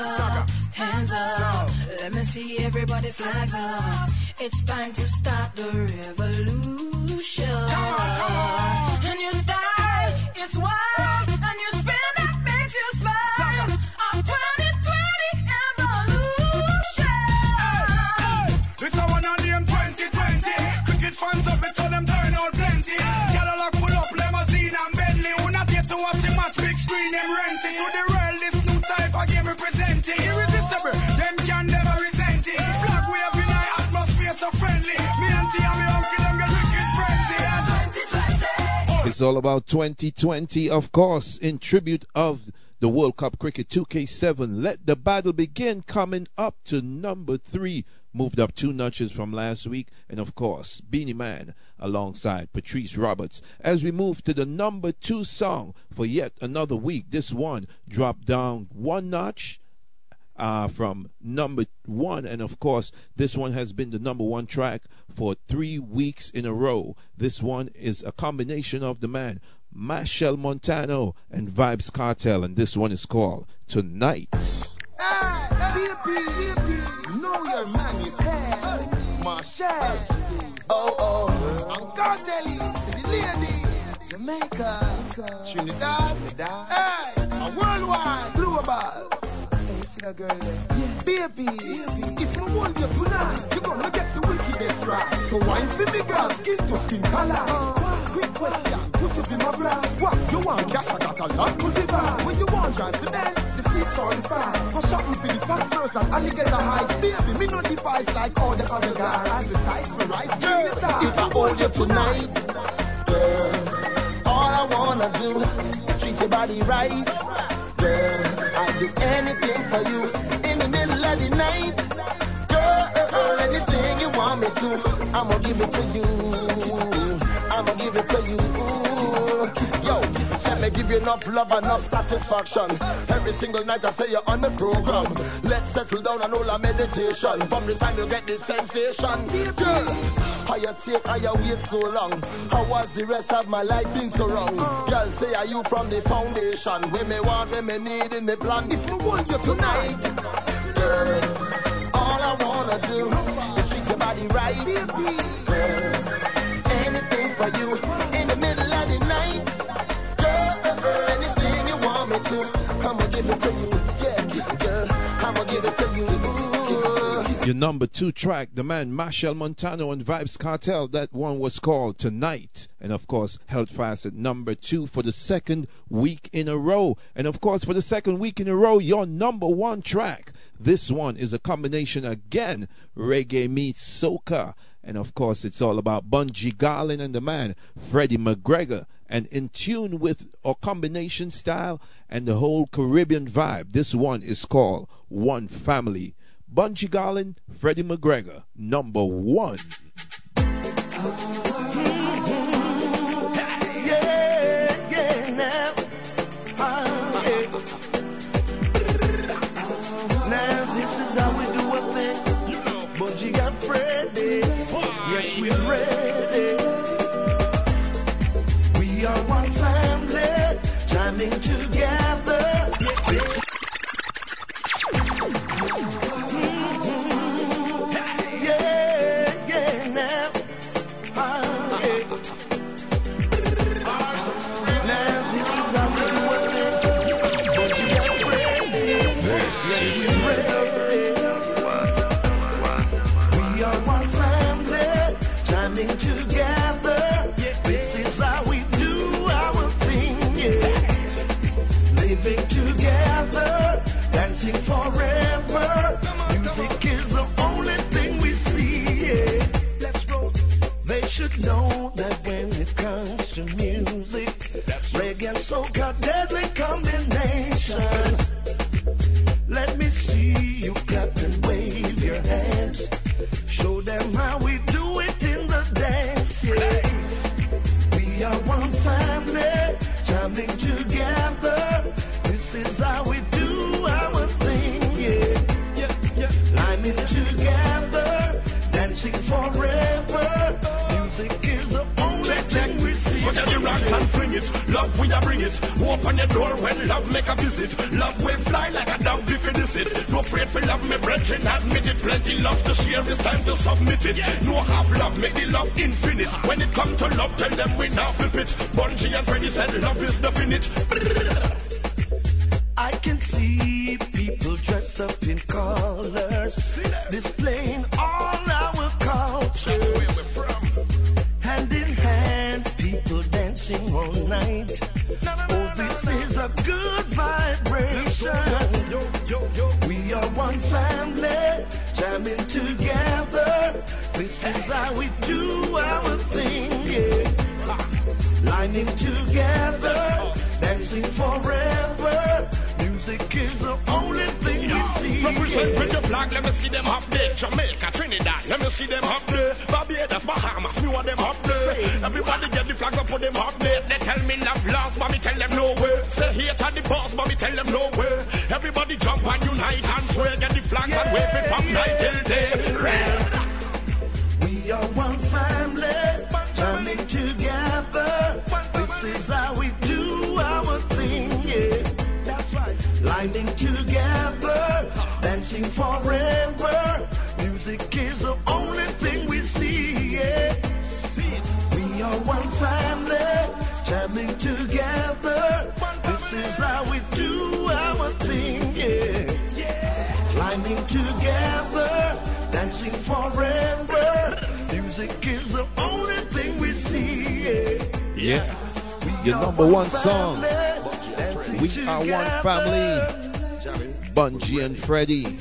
[SPEAKER 22] see everybody flags up. It's time to start the revolution. And your style, it's wild, and your spin that makes you smile. A 2020 evolution.
[SPEAKER 4] This I wanna name 2020. Cricket fans up it, so them turn out plenty. Cadillac pull up limousine and Bentley. Who not yet to watch the match, big screen them rent it. To the world, this new type of game representing. Irresistible, them can never resent it. Flag wave in our atmosphere so friendly. Me and T and me uncle them get wicked frenzy. 2020.
[SPEAKER 23] It's all about 2020, of course, in tribute of the World Cup Cricket 2K7. Let the battle begin, coming up to number 3. Moved up 2 notches from last week. And of course, Beanie Man alongside Patrice Roberts. As we move to the number 2 song for yet another week, this one dropped down 1 notch from number 1. And of course, this one has been the number 1 track for 3 weeks in a row. This one is a combination of the man Machel Montano and Vybz Kartel, and this one is called Tonight.
[SPEAKER 11] Hey, baby, know your man is here. Machel. Oh, I'm Kartel to the ladies. Jamaica, Trinidad, hey, a worldwide, global. Hey, see that girl there? Yeah. Baby, if you want you tonight, you're gonna get the wickedest right. So wine for me, girl, skin to skin color. Quick question, put you in my bra. What you want? Cash, I got a lot to divide. When you want drive the Benz, the seats are the fine. Go shopping for the fast first and alligator hides. Baby, me no device like all the other guys. The size for rice, girl, if I hold you tonight, girl, all I wanna do is treat your body right. Girl, I'll do anything for you in the middle of the night. Girl, anything you want me to, I'ma give it to you. I'ma give it to you. Yo, let me give you enough love, enough satisfaction. Every single night I say you're on the program. Let's settle down and hold a meditation. From the time you get this sensation, girl, how you take, how you wait so long? How was the rest of my life been so wrong? Girl, say are you from the foundation? When me want, when me need, in me plan. If me want you tonight, girl, all I wanna do is treat your body right. Girl, anything for you in the middle of the night. Girl, anything you want me to, I'ma give it to you. Yeah, girl, I'ma give it to you.
[SPEAKER 23] Your number 2 track, the man Machel Montano and Vybz Kartel, that one was called Tonight. And of course, held fast at number 2 for the 2nd week in a row. And of course, for the 2nd week in a row, your number 1 track. This one is a combination again, reggae meets soca. And of course, it's all about Bunji Garlin and the man Freddie McGregor. And in tune with a combination style and the whole Caribbean vibe, this one is called One Family. Bunji Garlin, Freddie McGregor, number 1.
[SPEAKER 2] Now this is how we do a thing. Bunji got Freddie. Yes, we ready. We are one family, jamming together. We are one family, jamming together. This is how we do our thing, yeah. Living together, dancing forever. Music is the only thing we see, yeah. Let's roll. They should know that when it comes to music, reggae and soca, deadly combination. Let me see you clap and wave your hands. Show them how we do it in the dance, yes. We are one family, jamming together. This is how we do our thing, yeah. Liming together, dancing forever. Music is the only thing we see.
[SPEAKER 4] So tell the rocks and fling it, love love, we a bring it. Open the door when love make a visit. Love will fly like a dove if you miss it. No afraid for love, me brethren, admit it. Plenty love to share, it's time to submit it. No half love, make the love infinite. When it come to love, tell them we now flip it. Bungie and Freddy said love is the finite.
[SPEAKER 2] I can see people dressed up in colors, displaying all our cultures.
[SPEAKER 4] That's where we're from.
[SPEAKER 2] Hand in hand, people dancing all night. Oh, this is a good vibration. We are one family, jamming together. This is how we do our thing, yeah. Lining together, dancing forever. Music is the only thing we see.
[SPEAKER 4] Represent with your flag, let me see them up there. Jamaica, Trinidad, let me see them up there. Barbados, Bahamas, me want them up there. Everybody get the flags up, put them up there. They tell me love lost, but me tell them no way. Say hate at the boss, but me tell them no way. Everybody jump and unite and swear, get the flags and wave it from night till day.
[SPEAKER 2] We are one family, jamming together. This is how we do our thing, yeah. That's right. Lining together, dancing forever. Music is the only thing we see, yeah. We are one family, jamming together. This is how we do our thing, yeah. Lining together, dancing forever. Music is the only thing we see, yeah.
[SPEAKER 23] Yeah. Your number one song. We are one family. Bungie and Freddy.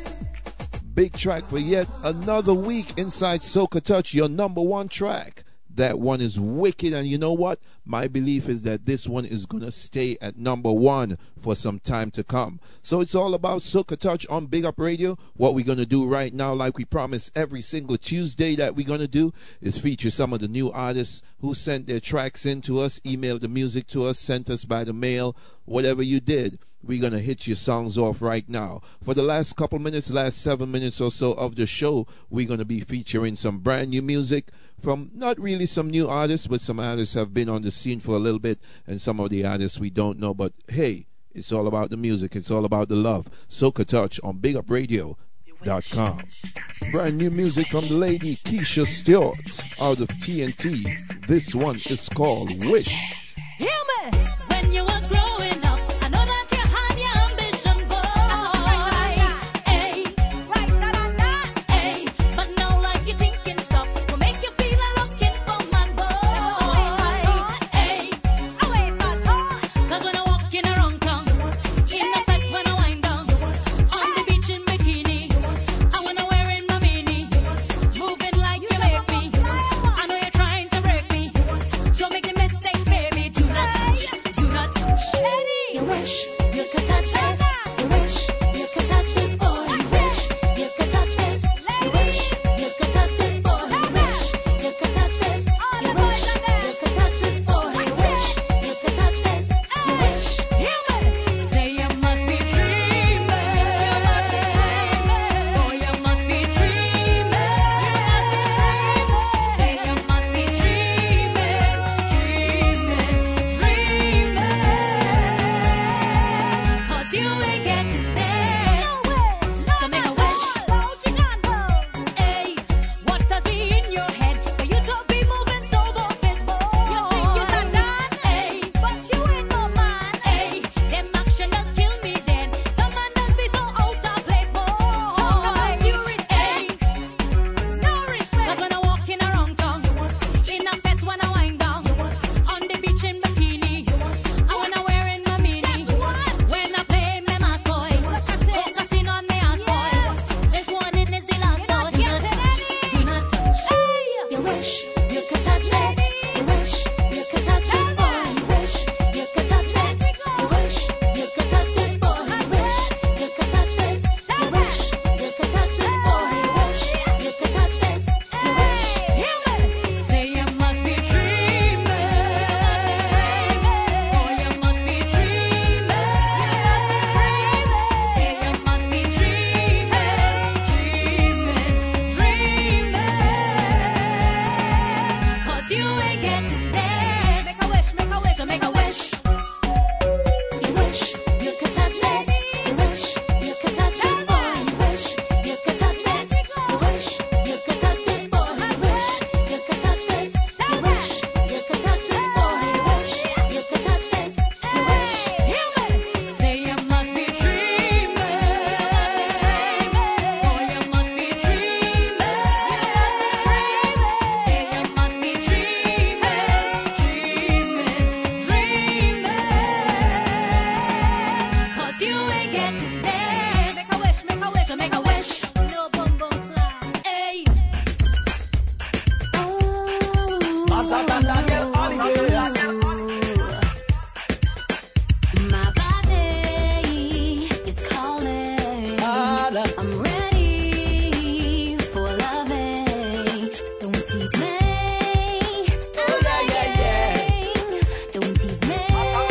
[SPEAKER 23] Big track for yet another week inside Soca Touch, your number one track. That one is wicked, and you know what? My belief is that this one is going to stay at number one for some time to come. So it's all about Soca Touch on Big Up Radio. What we're going to do right now, like we promised every single Tuesday that we're going to do, is feature some of the new artists who sent their tracks in to us, emailed the music to us, sent us by the mail, whatever you did. We're going to hit your songs off right now. For the last couple minutes, last 7 minutes or so of the show, we're going to be featuring some brand new music from not really some new artists, but some artists have been on the scene for a little bit, and some of the artists we don't know. But hey, it's all about the music. It's all about the love. Soca Touch on BigUpRadio.com. Brand new music from the lady Keisha Stewart out of TNT. This one is called Wish.
[SPEAKER 21] Hear me when you was growing up. Baby, Saturday girl holiday. My body is calling. I'm ready for loving. Don't tease me. Oh yeah. Don't tease me. I'm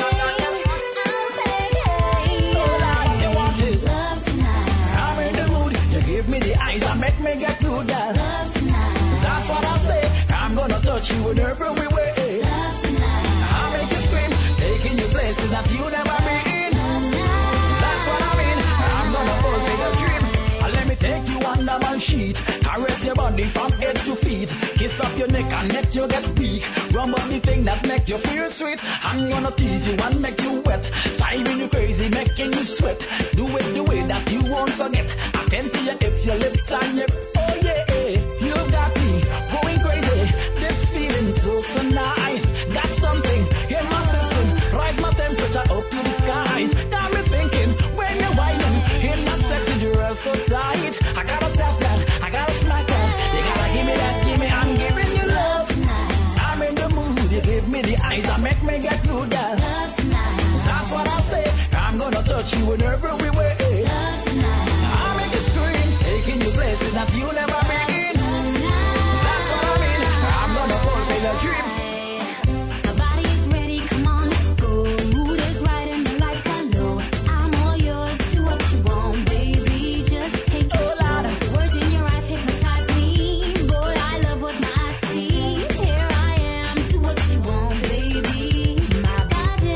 [SPEAKER 21] begging. What you want is love tonight. I'm in the mood. You give me the eyes and make me get through that. Love tonight. That's what I say. I'm gonna touch you in every way. Love tonight. I'll make you scream, taking you places that you never been. That's what I mean. I'm gonna fulfill your dream. Let me take you under my sheet, caress your body from head to feet, kiss off your neck and make you get weak. Rub on the thing that make you feel sweet. I'm gonna tease you and make you wet, driving you crazy, making you sweat. Do it the way that you won't forget. Attend to your hips, your lips and your oh yeah, you got me going crazy. This feeling so nice. Got something in my system, rise my temperature up to the skies. Got me thinking when you're whining in that sexy dress so tight. I gotta tap that, I gotta smack that. You gotta give me that, give me, I'm giving you love tonight. I'm in the mood, you give me the eyes, I make me get through that. Love tonight. That's what I say. I'm gonna touch you in every way. Love tonight. I'll make you scream, taking you places that you never been. That's what I mean. I'm gonna fulfill your dream. My body is ready, come on, let's go. Mood is right and the lights are low. I'm all yours, do what you want, baby. Just take it slow. The words in your eyes hypnotize me. Boy, I love what my eyes see. Here I am, do what you want, baby. My body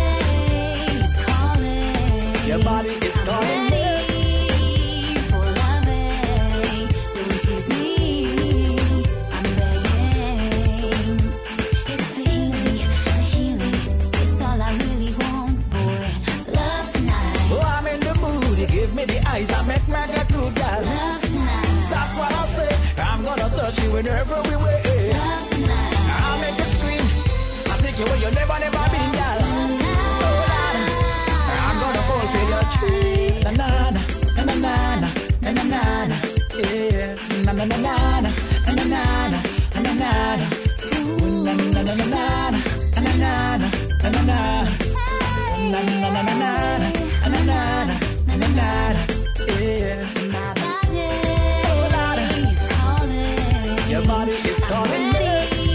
[SPEAKER 21] is calling. Your body is calling me. Ready for loving. Don't tease me. I'm begging. It's the healing. It's all I really want, boy. Love tonight. Oh, I'm in the mood. You give me the eyes, I make me get through that. Love tonight. That's what I say. I'm gonna touch you in every way. Love tonight. I'll make you scream. I'll take you where you never been, girl. Oh, Lord. I'm gonna fulfill your dream. Na na na na na na na na na na. Yeah. Na na na na na na na na na na na. Ooh, na na na na na na na na na na na na. Na na na na na na na na na na. Yeah. My body Oh, Lord. is calling. Your body is calling me.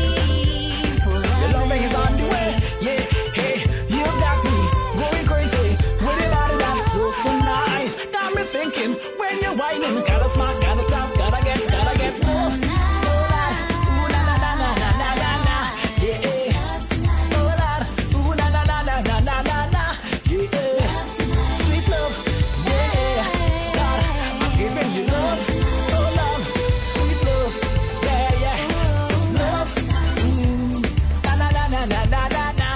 [SPEAKER 21] Your loving is on the way. Yeah, hey, you got me going crazy. With a body that's so nice. Got me thinking when you're whining, gotta smile, gotta stop, gotta get love. Oh, Lord, ooh, na na na na na na na na. Yeah, oh, Lord, ooh, na na na na na na na na. Yeah, sweet love. Yeah, God, I'm giving you love. Oh, love, sweet love. Yeah, yeah, love. Na na na na na na na na.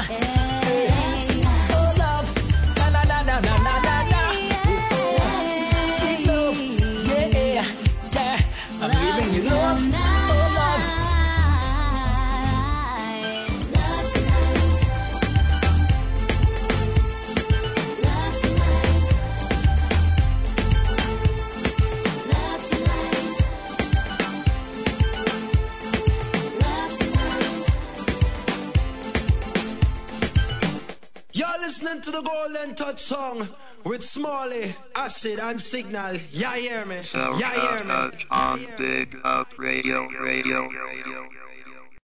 [SPEAKER 21] Oh love, na na na na na na na na. Sweet love, yeah, yeah. I'm giving you love. Oh love.
[SPEAKER 1] You're listening to the Golden Touch song with Smalley, Acid, and Signal. Yeah, hear me.
[SPEAKER 12] So
[SPEAKER 1] Yeah, hear me.
[SPEAKER 12] touch on Big Up Radio.